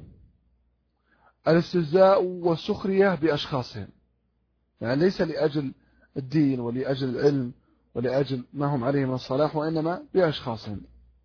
الاستهزاء والسخرية بأشخاصهم، يعني ليس لأجل الدين ولأجل العلم ولأجل ما هم عليه من الصلاح، وإنما بأشخاصهم،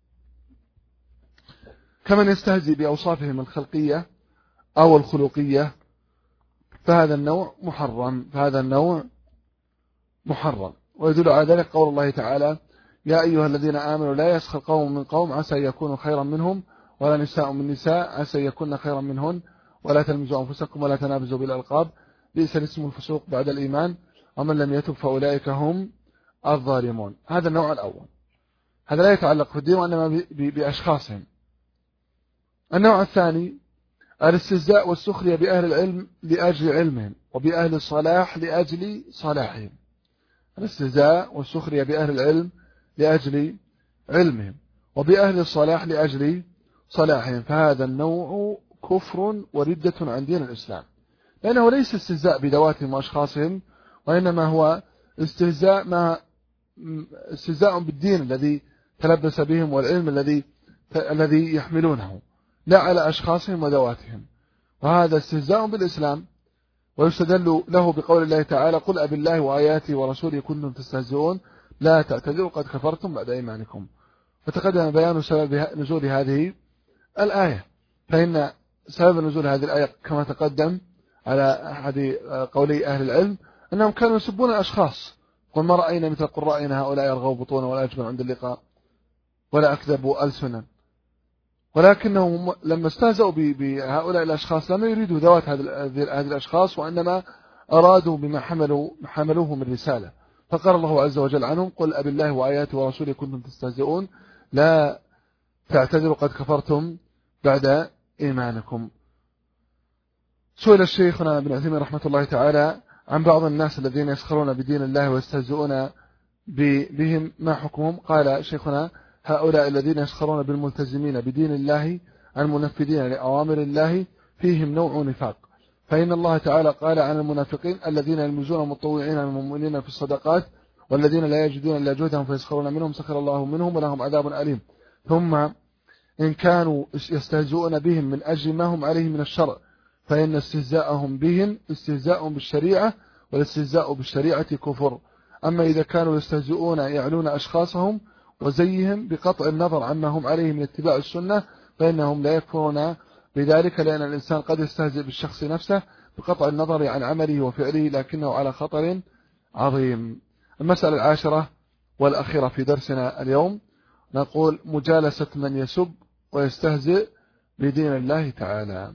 كمن يستهزئ بأوصافهم الخلقية أو الخلقية، فهذا النوع محرم. ويدل على ذلك قول الله تعالى: يا أيها الذين آمنوا لا يسخر قوم من قوم عسى أن يكونوا خيرا منهم ولا نساء من نساء عسى يكون خيرا منهن ولا تلمزوا أنفسكم ولا تنابزوا بالألقاب بئس الاسم الفسوق بعد الإيمان ومن لم يتب فأولئك هم الظالمون. هذا النوع الأول، هذا لا يتعلق بالدين وإنما بأشخاصهم. النوع الثاني الاستهزاء والسخرية بأهل العلم لأجل علمهم وبأهل الصلاح لأجل صلاحهم. الاستهزاء والسخرية بأهل العلم لأجل علمهم وبأهل الصلاح لأجل صلاحهم، فهذا النوع كفر وردة عن دين الإسلام، لأنه ليس استهزاء بذواتهم وأشخاصهم، وإنما هو استهزاء بالدين الذي تلبس بهم والعلم الذي يحملونه، لا على أشخاصهم وذواتهم. وهذا استهزاء بالإسلام، ويستدل له بقول الله تعالى: قل أبي الله وآياته ورسوله كنتم تستهزئون لا تعتذروا قد كفرتم بعد إيمانكم. فتقدم بيان سبب نزول هذه الآية، فإن سبب نزول هذه الآية كما تقدم على أحد قولي أهل العلم أنهم كانوا يسبون الأشخاص، وما رأينا مثل قرائنا هؤلاء يرغبوا بطونا ولا يجبن عند اللقاء ولا أكذبوا ألسنا. ولكنهم لما استهزأوا بهؤلاء الأشخاص لم يريدوا ذوات هذه الأشخاص، وإنما أرادوا بما حملوه من رسالة. فقال الله عز وجل عنهم: قل أبي الله وآياته ورسوله كنتم تستهزئون لا تعتذروا قد كفرتم بعد إيمانكم. سئل الشيخنا ابن عثيمين رحمة الله تعالى عن بعض الناس الذين يسخرون بدين الله ويستهزئون بهم ما حكمهم؟ قال شيخنا: هؤلاء الذين يسخرون بالملتزمين بدين الله المنفذين لأوامر الله فيهم نوع نفاق، فإن الله تعالى قال عن المنافقين: الذين يلمزون المتطوعين من المؤمنين في الصدقات والذين لا يجدون إلا جهدهم فيسخرون منهم سخر الله منهم ولهم عذاب أليم. ثم إن كانوا يستهزئون بهم من أجل ما هم عليه من الشرع فإن استهزاءهم بهم استهزاء بالشريعة، والاستهزاء بالشريعة كفر. أما إذا كانوا يستهزئون يعلون أشخاصهم وزيهم بقطع النظر عما هم عليه من اتباع السنة فإنهم لا يكفرون بذلك، لأن الإنسان قد يستهزئ بالشخص نفسه بقطع النظر عن عمله وفعله لكنه على خطر عظيم. المسألة العاشرة والأخيرة في درسنا اليوم، نقول: مجالسة من يسب ويستهزئ بدين الله تعالى.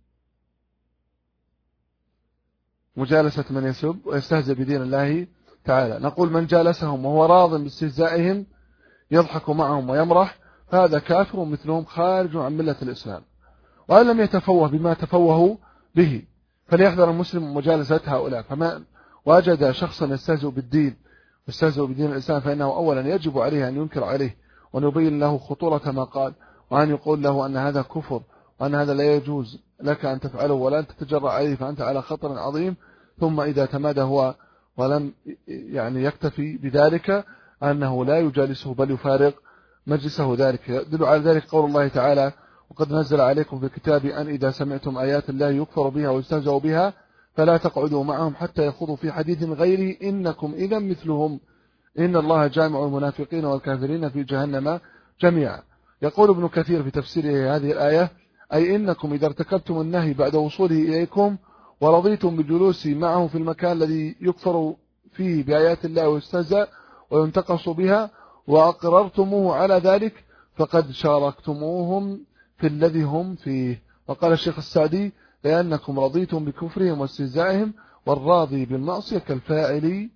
مجالسة من يسب ويستهزئ بدين الله تعالى، نقول: من جالسهم وهو راض باستهزائهم يضحك معهم ويمرح فهذا كافر مثلهم خارج عن ملة الإسلام. وأن لم يتفوه بما تفوهوا به فليحذر المسلم مجالسة هؤلاء. فما وجد شخصا يستهزئ بالدين بدين الإسلام فإنه أولا يجب عليه أن ينكر عليه وأن يبين له خطورة ما قال، وأن يقول له أن هذا كفر وأن هذا لا يجوز لك أن تفعله ولا أن تتجرأ عليه فأنت على خطر عظيم. ثم إذا تمادى هو ولم يكتفي بذلك أنه لا يجالسه بل يفارق مجلسه. ذلك يدل على ذلك قول الله تعالى: وقد نزل عليكم في الكتاب أن إذا سمعتم آيات الله يكفر بها ويستهزأ بها فلا تقعدوا معهم حتى يخوضوا في حديث غيره إنكم إذا مثلهم إن الله جامع المنافقين والكافرين في جهنم جميعا. يقول ابن كثير في تفسيره هذه الآية: أي إنكم إذا ارتكبتم النهي بعد وصوله إليكم ورضيتم بالجلوس معه في المكان الذي يكفر فيه بآيات الله ويستهزأ وينتقص بها وأقررتموه على ذلك فقد شاركتموهم في الذي هم فيه. وقال الشيخ السعدي: لأنكم رضيتم بكفرهم واستهزائهم والراضي بالمعصية كالفاعل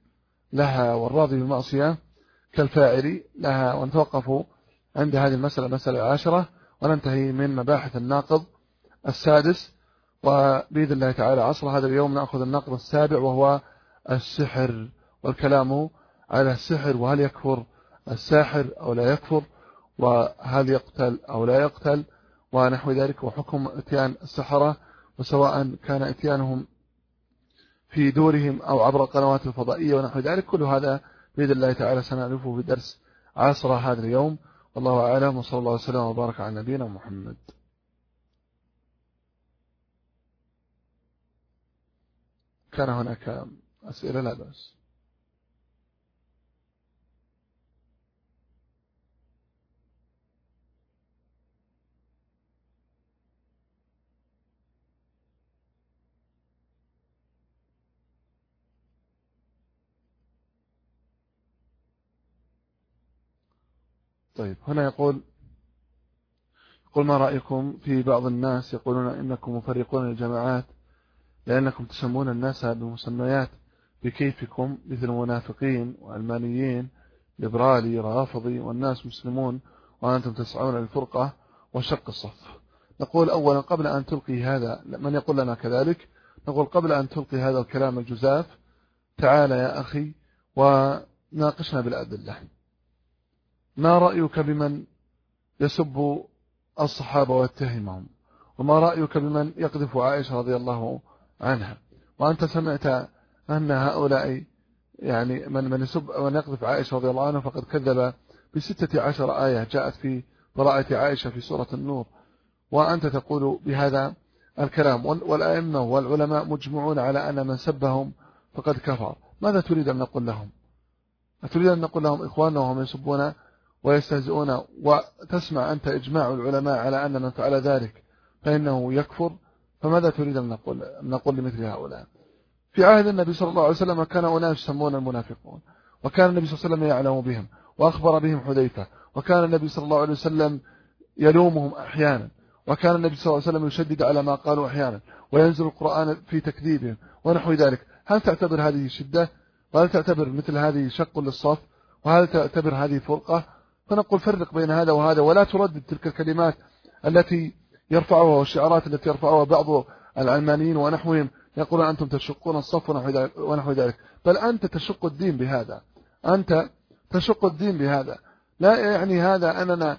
لها. ونتوقف عند هذه المسألة العاشرة وننتهي من مباحث الناقض السادس، وبإذن الله تعالى عصر هذا اليوم نأخذ الناقض السابع وهو السحر، والكلام على السحر، وهل يكفر الساحر أو لا يكفر، وهل يقتل أو لا يقتل، ونحو ذلك، وحكم اتيان السحرة، وسواء كان اتيانهم في دورهم أو عبر القنوات الفضائية ونحو ذلك. كل هذا بإذن الله تعالى سنعرفه في درس عصر هذا اليوم. والله أعلم، وصلى الله وسلم وبارك على نبينا محمد. كان هناك أسئلة؟ لا بأس. طيب، هنا يقول ما رأيكم في بعض الناس يقولون إنكم مفرقون الجماعات لأنكم تسمون الناس بمسميات بكيفكم مثل المنافقين وعلمانيين ليبرالي رافضي والناس مسلمون وأنتم تسعون للفرقة وشق الصف. نقول أولا قبل أن تلقي هذا، من يقول لنا كذلك، نقول قبل أن تلقي هذا الكلام الجزاف تعال يا أخي وناقشنا بالأدلة. ما رأيك بمن يسب الصحابة ويتهمهم؟ وما رأيك بمن يقذف عائشة رضي الله عنها. وأنت سمعت أن هؤلاء يعني من يسب ومن يقذف عائشة رضي الله عنها فقد كذب ب16 آية جاءت في براءة عائشة في سورة النور، وأنت تقول بهذا الكلام. والأئمة والعلماء مجمعون على أن من سبهم فقد كفر. ماذا تريد أن نقول لهم؟ أتريد أن نقول لهم إخواننا وهم يسبون ويستهزئون، وتسمع أنت إجماع العلماء على أن من فعل ذلك فإنه يكفر؟ فماذا تريد أن نقول لمثل هؤلاء؟ في عهد النبي صلى الله عليه وسلم كان أناس يسمون المنافقون، وكان النبي صلى الله عليه وسلم يعلم بهم وأخبر بهم حذيفة، وكان النبي صلى الله عليه وسلم يلومهم أحيانا، وكان النبي صلى الله عليه وسلم يشدد على ما قالوا أحيانا، وينزل القرآن في تكذيبهم ونحو ذلك. هل تعتبر هذه شدة؟ وهل تعتبر مثل هذه شق للصف؟ وهل تعتبر هذه فرقة؟ فنقول فرق بين هذا وهذا، ولا تردد تلك الكلمات التي يرفعوها والشعارات التي يرفعوها بعض العلمانيين ونحوهم، يقولون أنتم تشقون الصف ونحو ذلك. بل أنت تشق الدين بهذا، أنت تشق الدين بهذا. لا يعني هذا أننا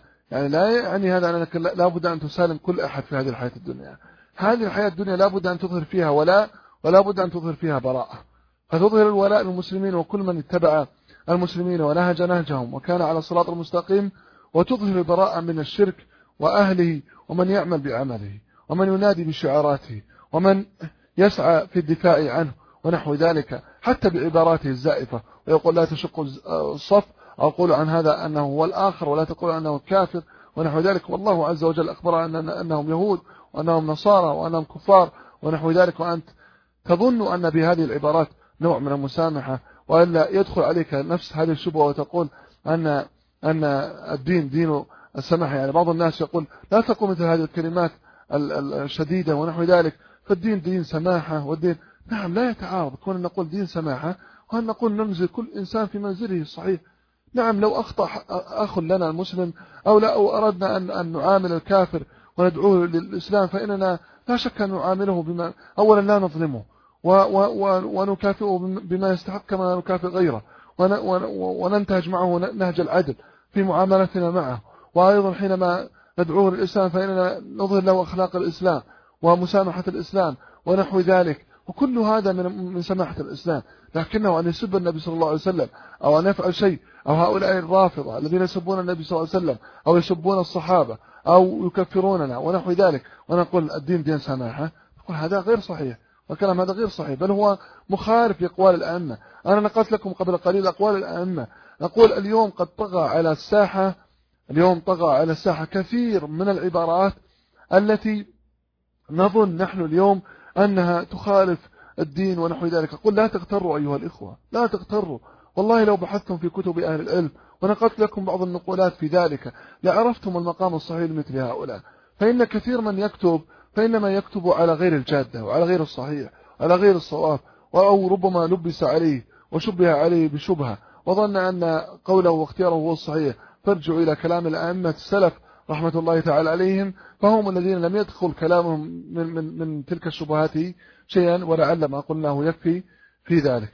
أنك لا بد أن تسالم كل أحد في هذه الحياة الدنيا. هذه الحياة الدنيا لا بد أن تظهر فيها ولا بد أن تظهر فيها براءة، فتظهر الولاء للمسلمين وكل من اتبع المسلمين ونهج نهجهم وكان على الصراط المستقيم، وتظهر البراءة من الشرك وأهله ومن يعمل بعمله ومن ينادي بشعاراته ومن يسعى في الدفاع عنه ونحو ذلك، حتى بعباراته الزائفة، ويقول لا تشق الصف، أو قولوا عن هذا أنه هو الآخر ولا تقولوا أنه كافر ونحو ذلك. والله عز وجل أخبر أنهم يهود وأنهم نصارى وأنهم كفار ونحو ذلك، وأنت تظن أن بهذه العبارات نوع من المسامحة، وإلا يدخل عليك نفس هذه الشبهة وتقول أن الدين دين السماحة. يعني بعض الناس يقول لا تقول مثل هذه الكلمات الشديدة ونحو ذلك، فالدين دين سماحة، والدين نعم لا يتعارض كون أن نقول دين سماحة وأن نقول ننزل كل إنسان في منزله الصحيح. نعم لو أخطأ أخ لنا المسلم أو أردنا أن نعامل الكافر وندعوه للإسلام، فإننا لا شك أن نعامله بما أولا لا نظلمه ونكافئه بما يستحق كما نكافئ غيره، وننتهج معه نهج العدل في معاملتنا معه. وأيضا حينما ندعوه للإسلام فإننا نظهر له أخلاق الإسلام ومسامحة الإسلام ونحو ذلك، وكل هذا من سماحة الإسلام. لكنه أن يسب النبي صلى الله عليه وسلم أو أن يفعل شيء، أو هؤلاء الرافضة الذين يسبون النبي صلى الله عليه وسلم أو يسبون الصحابة أو يكفروننا ونحو ذلك، ونقول الدين دين سماحة، نقول هذا غير صحيح، والكلام هذا غير صحيح، بل هو مخالف لأقوال الأئمة. أنا نقلت لكم قبل قليل أقوال الأئمة، نقول اليوم قد طغى على الساحة كثير من العبارات التي نظن نحن اليوم أنها تخالف الدين ونحو ذلك. أقول لا تغتروا أيها الإخوة، لا تغتروا، والله لو بحثتم في كتب أهل العلم ونقلت لكم بعض النقولات في ذلك لعرفتم المقام الصحيح لمثل هؤلاء. فإن كثير من يكتب فإنما يكتب على غير الجادة وعلى غير الصحيح على غير الصواب، أو ربما لبس عليه وشبه عليه بشبهة وظن أن قوله واختياره هو الصحيح. فارجعوا إلى كلام الأئمة السلف رحمة الله تعالى عليهم، فهم الذين لم يدخل كلامهم من تلك الشبهات شيئا، ولعل ما قلناه يكفي في ذلك.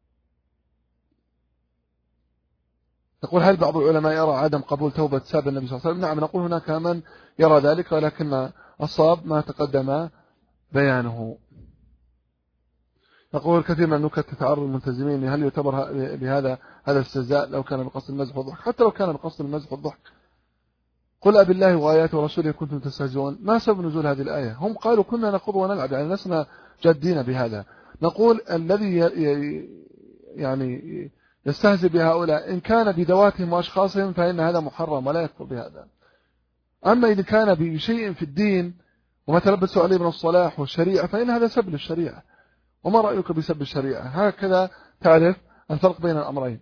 نقول هل بعض العلماء يرى عدم قبول توبة ساب النبي صلى الله عليه وسلم؟ نعم نقول هناك من يرى ذلك، ولكن الصواب ما تقدم بيانه. نقول كثير من النكت تتعرض للملتزمين، هل يعتبر بهذا استهزاء لو كان بقصد المزح والضحك؟ حتى لو كان بقصد المزح والضحك، قل أبي الله وآياته ورسوله كنتم تستهزئون. ما سبب نزول هذه الآية؟ هم قالوا كنا نخوض ونلعب، يعني لسنا جادين بهذا. نقول الذي يعني يستهزئ بهؤلاء إن كان بذواتهم وأشخاصهم فإن هذا محرم ولا يكفر بهذا. أما إذا كان بشيء في الدين وما تلبسوا عليه من الصلاح والشريعة فإن هذا سب للشريعة. وما رأيك بسب الشريعة؟ هكذا تعرف الفرق بين الأمرين.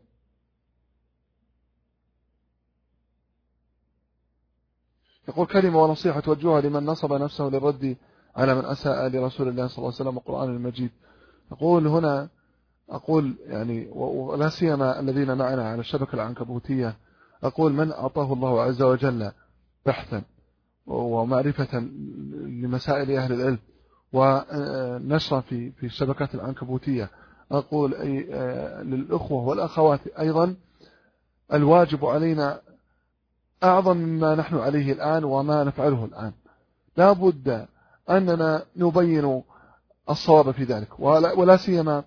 يقول كلمة ونصيحة توجهها لمن نصب نفسه للرد على من أساء لرسول الله صلى الله عليه وسلم القرآن المجيد. أقول هنا يعني ولا سيما الذين معنا على الشبكة العنكبوتية، أقول من أعطاه الله عز وجل بحثا ومعرفة لمسائل أهل العلم ونشرا في الشبكات العنكبوتية، أقول للأخوة والأخوات أيضا الواجب علينا أعظم مما نحن عليه الآن وما نفعله الآن. لا بد أننا نبين الصواب في ذلك، ولا سيما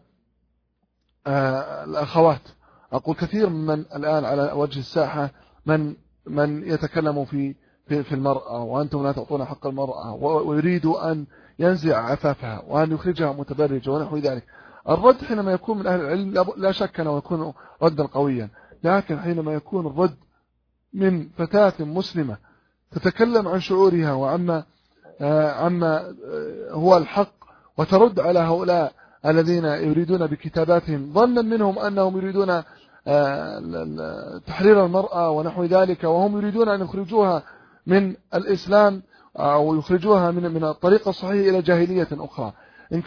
الأخوات. أقول كثير من الآن على وجه الساحة من يتكلم في المرأة، وأنتم لا تعطون حق المرأة، ويريد أن ينزع عفافها وأن يخرجها متبرجة ونحو ذلك. الرد حينما يكون من أهل العلم لا شك أنه يكون ردا قويا، لكن حينما يكون الرد من فتاة مسلمة تتكلم عن شعورها عما هو الحق، وترد على هؤلاء الذين يريدون بكتاباتهم ظنا منهم أنهم يريدون تحرير المرأة ونحو ذلك، وهم يريدون أن يخرجوها من الإسلام أو يخرجوها من الطريق الصحيح إلى جاهلية أخرى. إن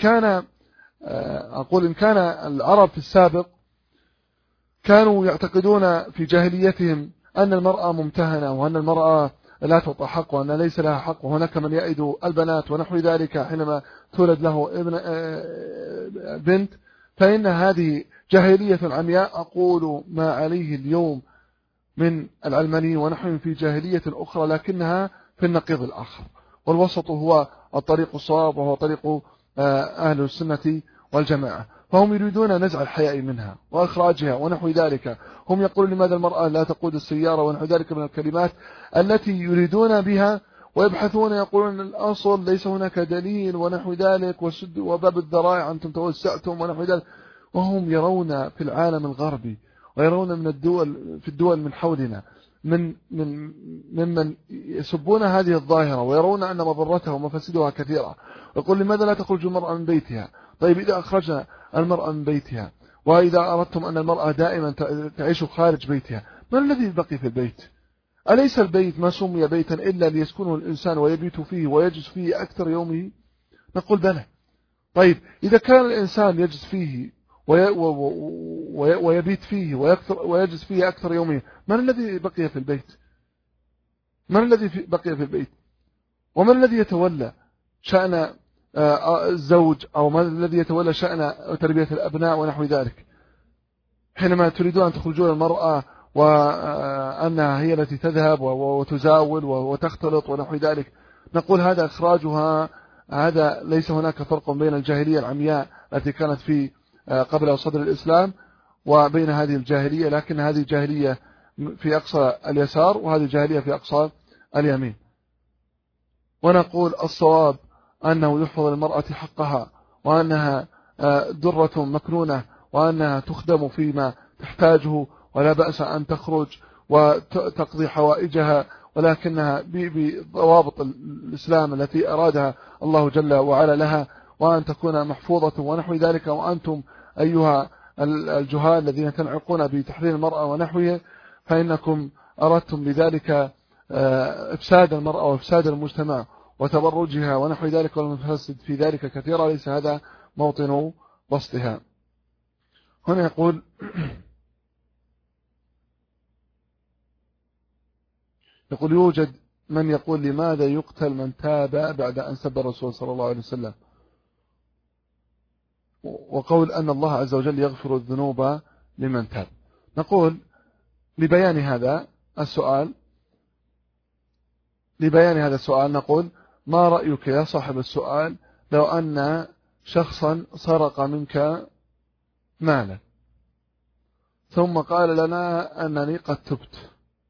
كان العرب في السابق كانوا يعتقدون في جاهليتهم أن المرأة ممتهنة، وأن المرأة لا تعطى حق، وأن ليس لها حق، وهناك من يأيد البنات ونحو ذلك حينما تولد له بنت، فإن هذه جاهلية عمياء. أقول ما عليه اليوم من العلمانيين ونحن في جاهلية أخرى، لكنها في النقيض الآخر، والوسط هو الطريق الصواب، وهو طريق أهل السنة والجماعة. فهم يريدون نزع الحياء منها وإخراجها ونحو ذلك. هم يقولون لماذا المرأة لا تقود السيارة ونحو ذلك من الكلمات التي يريدون بها، ويبحثون يقولون الأصل ليس هناك دليل ونحو ذلك، وباب الذرائع أنتم توسعتم ونحو ذلك. وهم يرون في العالم الغربي ويرون في الدول من حولنا ممن يسبون هذه الظاهرة، ويرون أن مضرتها ومفاسدها كثيرة. يقول لماذا لا تخرج المرأة من بيتها؟ طيب إذا أخرجنا المرأة من بيتها، وإذا أردتم أن المرأة دائما تعيش خارج بيتها، ما الذي بقي في البيت؟ أليس البيت ما سمي بيتا إلا ليسكنه الإنسان ويبيت فيه ويجلس فيه أكثر يومه؟ نقول بلى. طيب إذا كان الإنسان يجلس فيه ويبيت فيه ويجلس فيه أكثر يومه، من الذي بقي في البيت؟ من الذي بقي في البيت؟ ومن الذي يتولى شأن الزوج، أو من الذي يتولى شأن تربية الأبناء ونحو ذلك؟ حينما تريدون أن تخرجون المرأة وأنها هي التي تذهب وتزاول وتختلط ونحو ذلك، نقول هذا إخراجها، هذا ليس هناك فرق بين الجاهلية العمياء التي كانت في قبل صدر الإسلام وبين هذه الجاهلية، لكن هذه جاهلية في أقصى اليسار وهذه جاهلية في أقصى اليمين. ونقول الصواب أنه يحفظ للمرأة حقها، وأنها درة مكنونة، وأنها تخدم فيما تحتاجه، ولا بأس أن تخرج وتقضي حوائجها، ولكنها بضوابط الإسلام التي أرادها الله جل وعلا لها، وأن تكون محفوظة ونحو ذلك. وأنتم أيها الجهال الذين تنعقون بتحرير المرأة ونحوه، فإنكم أردتم بذلك إفساد المرأة وإفساد المجتمع وتبرجها ونحو ذلك، والمفاسد في ذلك كثيرة، ليس هذا موطن بسطها. هنا يقول يوجد من يقول لماذا يقتل من تاب بعد أن سب الرسول صلى الله عليه وسلم، وقول أن الله عز وجل يغفر الذنوب لمن تاب. نقول لبيان هذا السؤال نقول ما رأيك يا صاحب السؤال لو أن شخصا سرق منك مالا ثم قال لنا أنني قد تبت،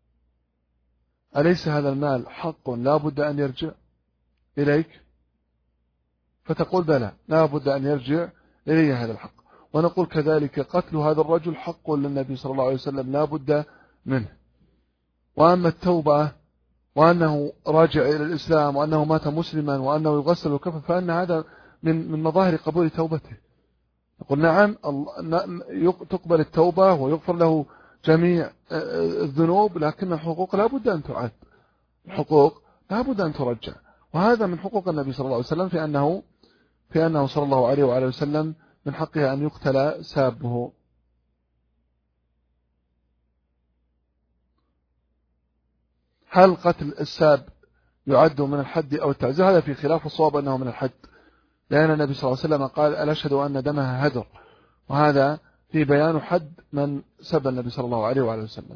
أليس هذا المال حق لا بد أن يرجع إليك؟ فتقول بلى، لا بد أن يرجع إلي هذا الحق. ونقول كذلك قتل هذا الرجل حق للنبي صلى الله عليه وسلم لا بد منه. وأما التوبة وأنه راجع إلى الإسلام وأنه مات مسلما وأنه يغسل وكفن، فأن هذا من مظاهر قبول توبته. نقول نعم تقبل التوبة ويغفر له جميع الذنوب، لكن الحقوق لا بد أن تعد، الحقوق لا بد أن ترجع. وهذا من حقوق النبي صلى الله عليه وسلم في أنه صلى الله عليه وعلى وسلم من حقه أن يقتل سابه. هل قتل الساب يعد من الحد أو التعزير؟ هذا في خلاف، الصواب أنه من الحد، لأن النبي صلى الله عليه وسلم قال ألا أشهد أن دمها هدر، وهذا في بيان حد من سب النبي صلى الله عليه وعلى وسلم.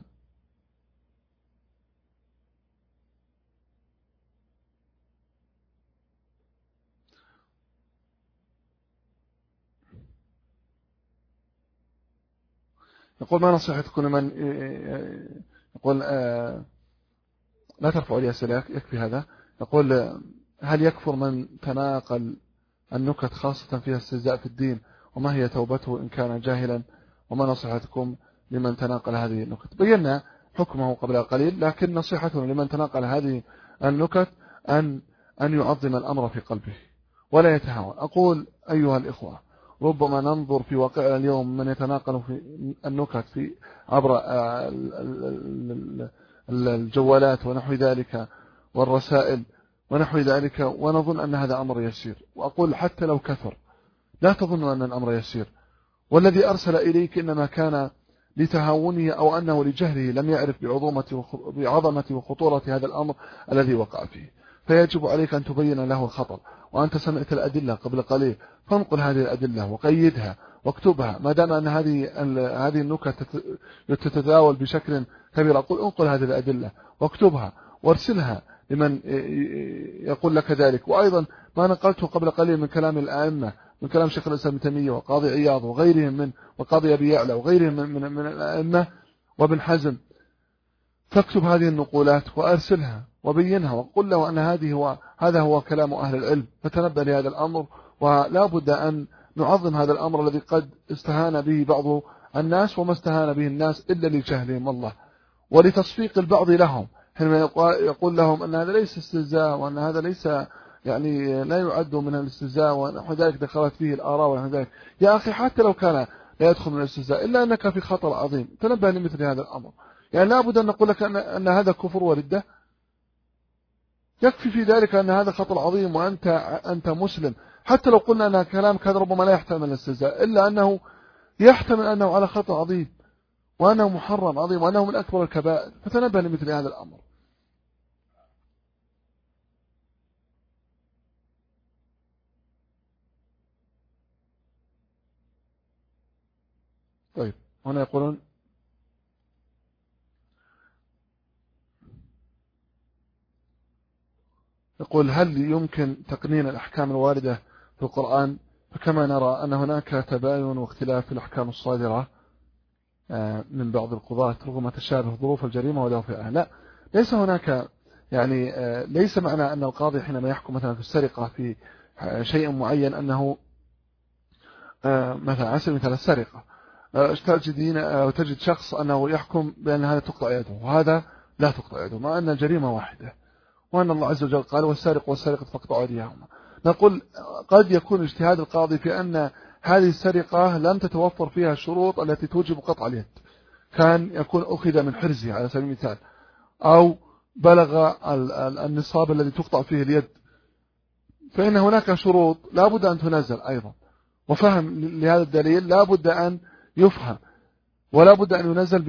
يقول ما نصيحتكم لمن يقول لا ترفعوا لي أسئلة يكفي هذا. يقول هل يكفر من تناقل النكت خاصة فيها استهزاء في الدين، وما هي توبته إن كان جاهلا، وما نصيحتكم لمن تناقل هذه النكت؟ بينا حكمه قبل قليل، لكن نصيحتنا لمن تناقل هذه النكت أن يعظم الأمر في قلبه ولا يتهاون. أقول أيها الإخوة، ربما ننظر في واقعنا اليوم من يتناقل في النكت في عبر الجوالات ونحو ذلك والرسائل ونحو ذلك، ونظن أن هذا أمر يسير. وأقول حتى لو كثر لا تظن أن الأمر يسير، والذي أرسل إليك إنما كان لتهاونه أو أنه لجهله لم يعرف بعظمة وخطورة هذا الأمر الذي وقع فيه، فيجب عليك أن تبين له الخطر. وأنت سمعت الأدلة قبل قليل، فانقل هذه الأدلة وقيدها واكتبها، ما دام أن هذه النكت تتداول بشكل كبير. أقول انقل هذه الأدلة واكتبها وارسلها لمن يقول لك ذلك. وأيضا ما نقلته قبل قليل من كلام الأئمة، من كلام شيخ الإسلام ابن تيمية وقاضي عياض وغيرهم من وقاضي أبي يعلى وغيرهم من الأئمة وابن حزم، فاكتب هذه النقولات وأرسلها وبينها وقل له أن هذا هو كلام أهل العلم، فتنبه لهذا الأمر. ولا بد أن نعظم هذا الأمر الذي قد استهان به بعض الناس، وما استهان به الناس إلا لجهلهم الله ولتصفيق البعض لهم، حينما يقول لهم أن هذا ليس استهزاء، وأن هذا ليس يعني لا يعد من الاستهزاء، ونحو ذلك دخلت فيه الآراء ونحو ذلك. يا أخي حتى لو كان لا يدخل من الاستهزاء إلا أنك في خطر عظيم، تنبه لمثل هذا الأمر. يعني لا بد أن نقول لك أن هذا كفر وردة، يكفي في ذلك أن هذا خطر عظيم وأنت مسلم. حتى لو قلنا أن كلامك هذا ربما لا يحتمل الاستهزاء، إلا أنه يحتمل أنه على خطر عظيم، وأنه محرم عظيم، وأنه من أكبر الكبائر، فتنبه لمثل هذا الأمر. طيب هنا يقول هل يمكن تقنين الأحكام الواردة في القرآن؟ فكما نرى أن هناك تباين واختلاف في الأحكام الصادرة من بعض القضاة رغم تشابه ظروف الجريمة ودوافعها. لا، ليس هناك يعني ليس معنى أن القاضي حينما يحكم مثلا في السرقة في شيء معين أنه مثلا على سبيل المثال السرقة تجد شخص أنه يحكم بأن هذا تقطع يده وهذا لا تقطع يده، مع أن الجريمة واحدة، وأن الله عز وجل قال والسارق والسارقة فاقطعوا أيديهما. نقول قد يكون اجتهاد القاضي في أن هذه السرقة لم تتوفر فيها الشروط التي توجب قطع اليد، كان يكون أخذ من حرزه على سبيل المثال، أو بلغ النصاب الذي تقطع فيه اليد، فإن هناك شروط لا بد أن تنزل أيضا، وفهم لهذا الدليل لا بد أن يفهم، ولا بد أن ينزل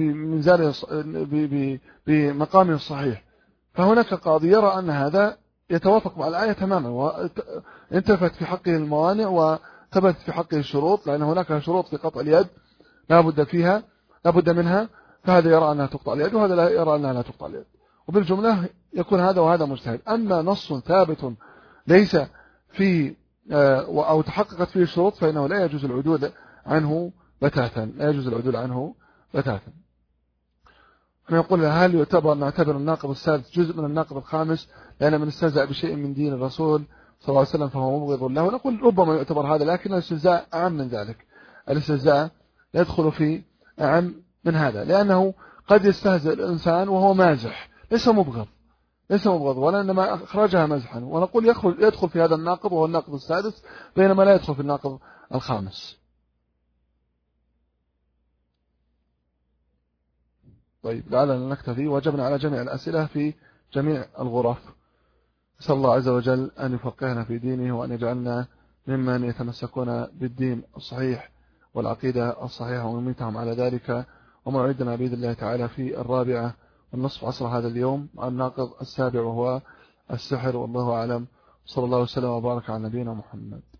بمقامه الصحيح. فهناك قاضي يرى أن هذا يتوافق مع الآية تماما، وانتفت في حقه الموانع وثبت في حقه الشروط، لأن هناك شروط في قطع اليد لا بد منها، فهذا يرى أنها تقطع اليد وهذا لا يرى أنها لا تقطع اليد، وبالجملة يكون هذا وهذا مجتهد. أما نص ثابت ليس فيه أو تحققت فيه الشروط فإنه لا يجوز العدول عنه بتاتا. نقول هل نعتبر الناقض الثالث جزء من الناقض الخامس، لأن من استهزأ بشيء من دين الرسول صلى الله عليه وسلم فهو مبغض له؟ نقول ربما يعتبر هذا، لكن الاستهزاء أعم من ذلك، الاستهزاء يدخل في أعم من هذا، لأنه قد يستهزئ الإنسان وهو مازح، ليس مبغض ولا إنما أخرجها مزحا، ونقول يدخل في هذا الناقض وهو الناقض السادس، بينما لا يدخل في الناقض الخامس. طيب لعلنا نكتفي، وجبنا على جميع الأسئلة في جميع الغرف. نسأل الله عز وجل أن يفقهنا في دينه، وأن يجعلنا ممن يتمسكون بالدين الصحيح والعقيدة الصحيحة ويميتهم على ذلك. وموعدنا بإذن الله تعالى في 4:30 هذا اليوم مع الناقض السابع وهو السحر، والله أعلم. صلى الله وسلم وبارك على نبينا محمد.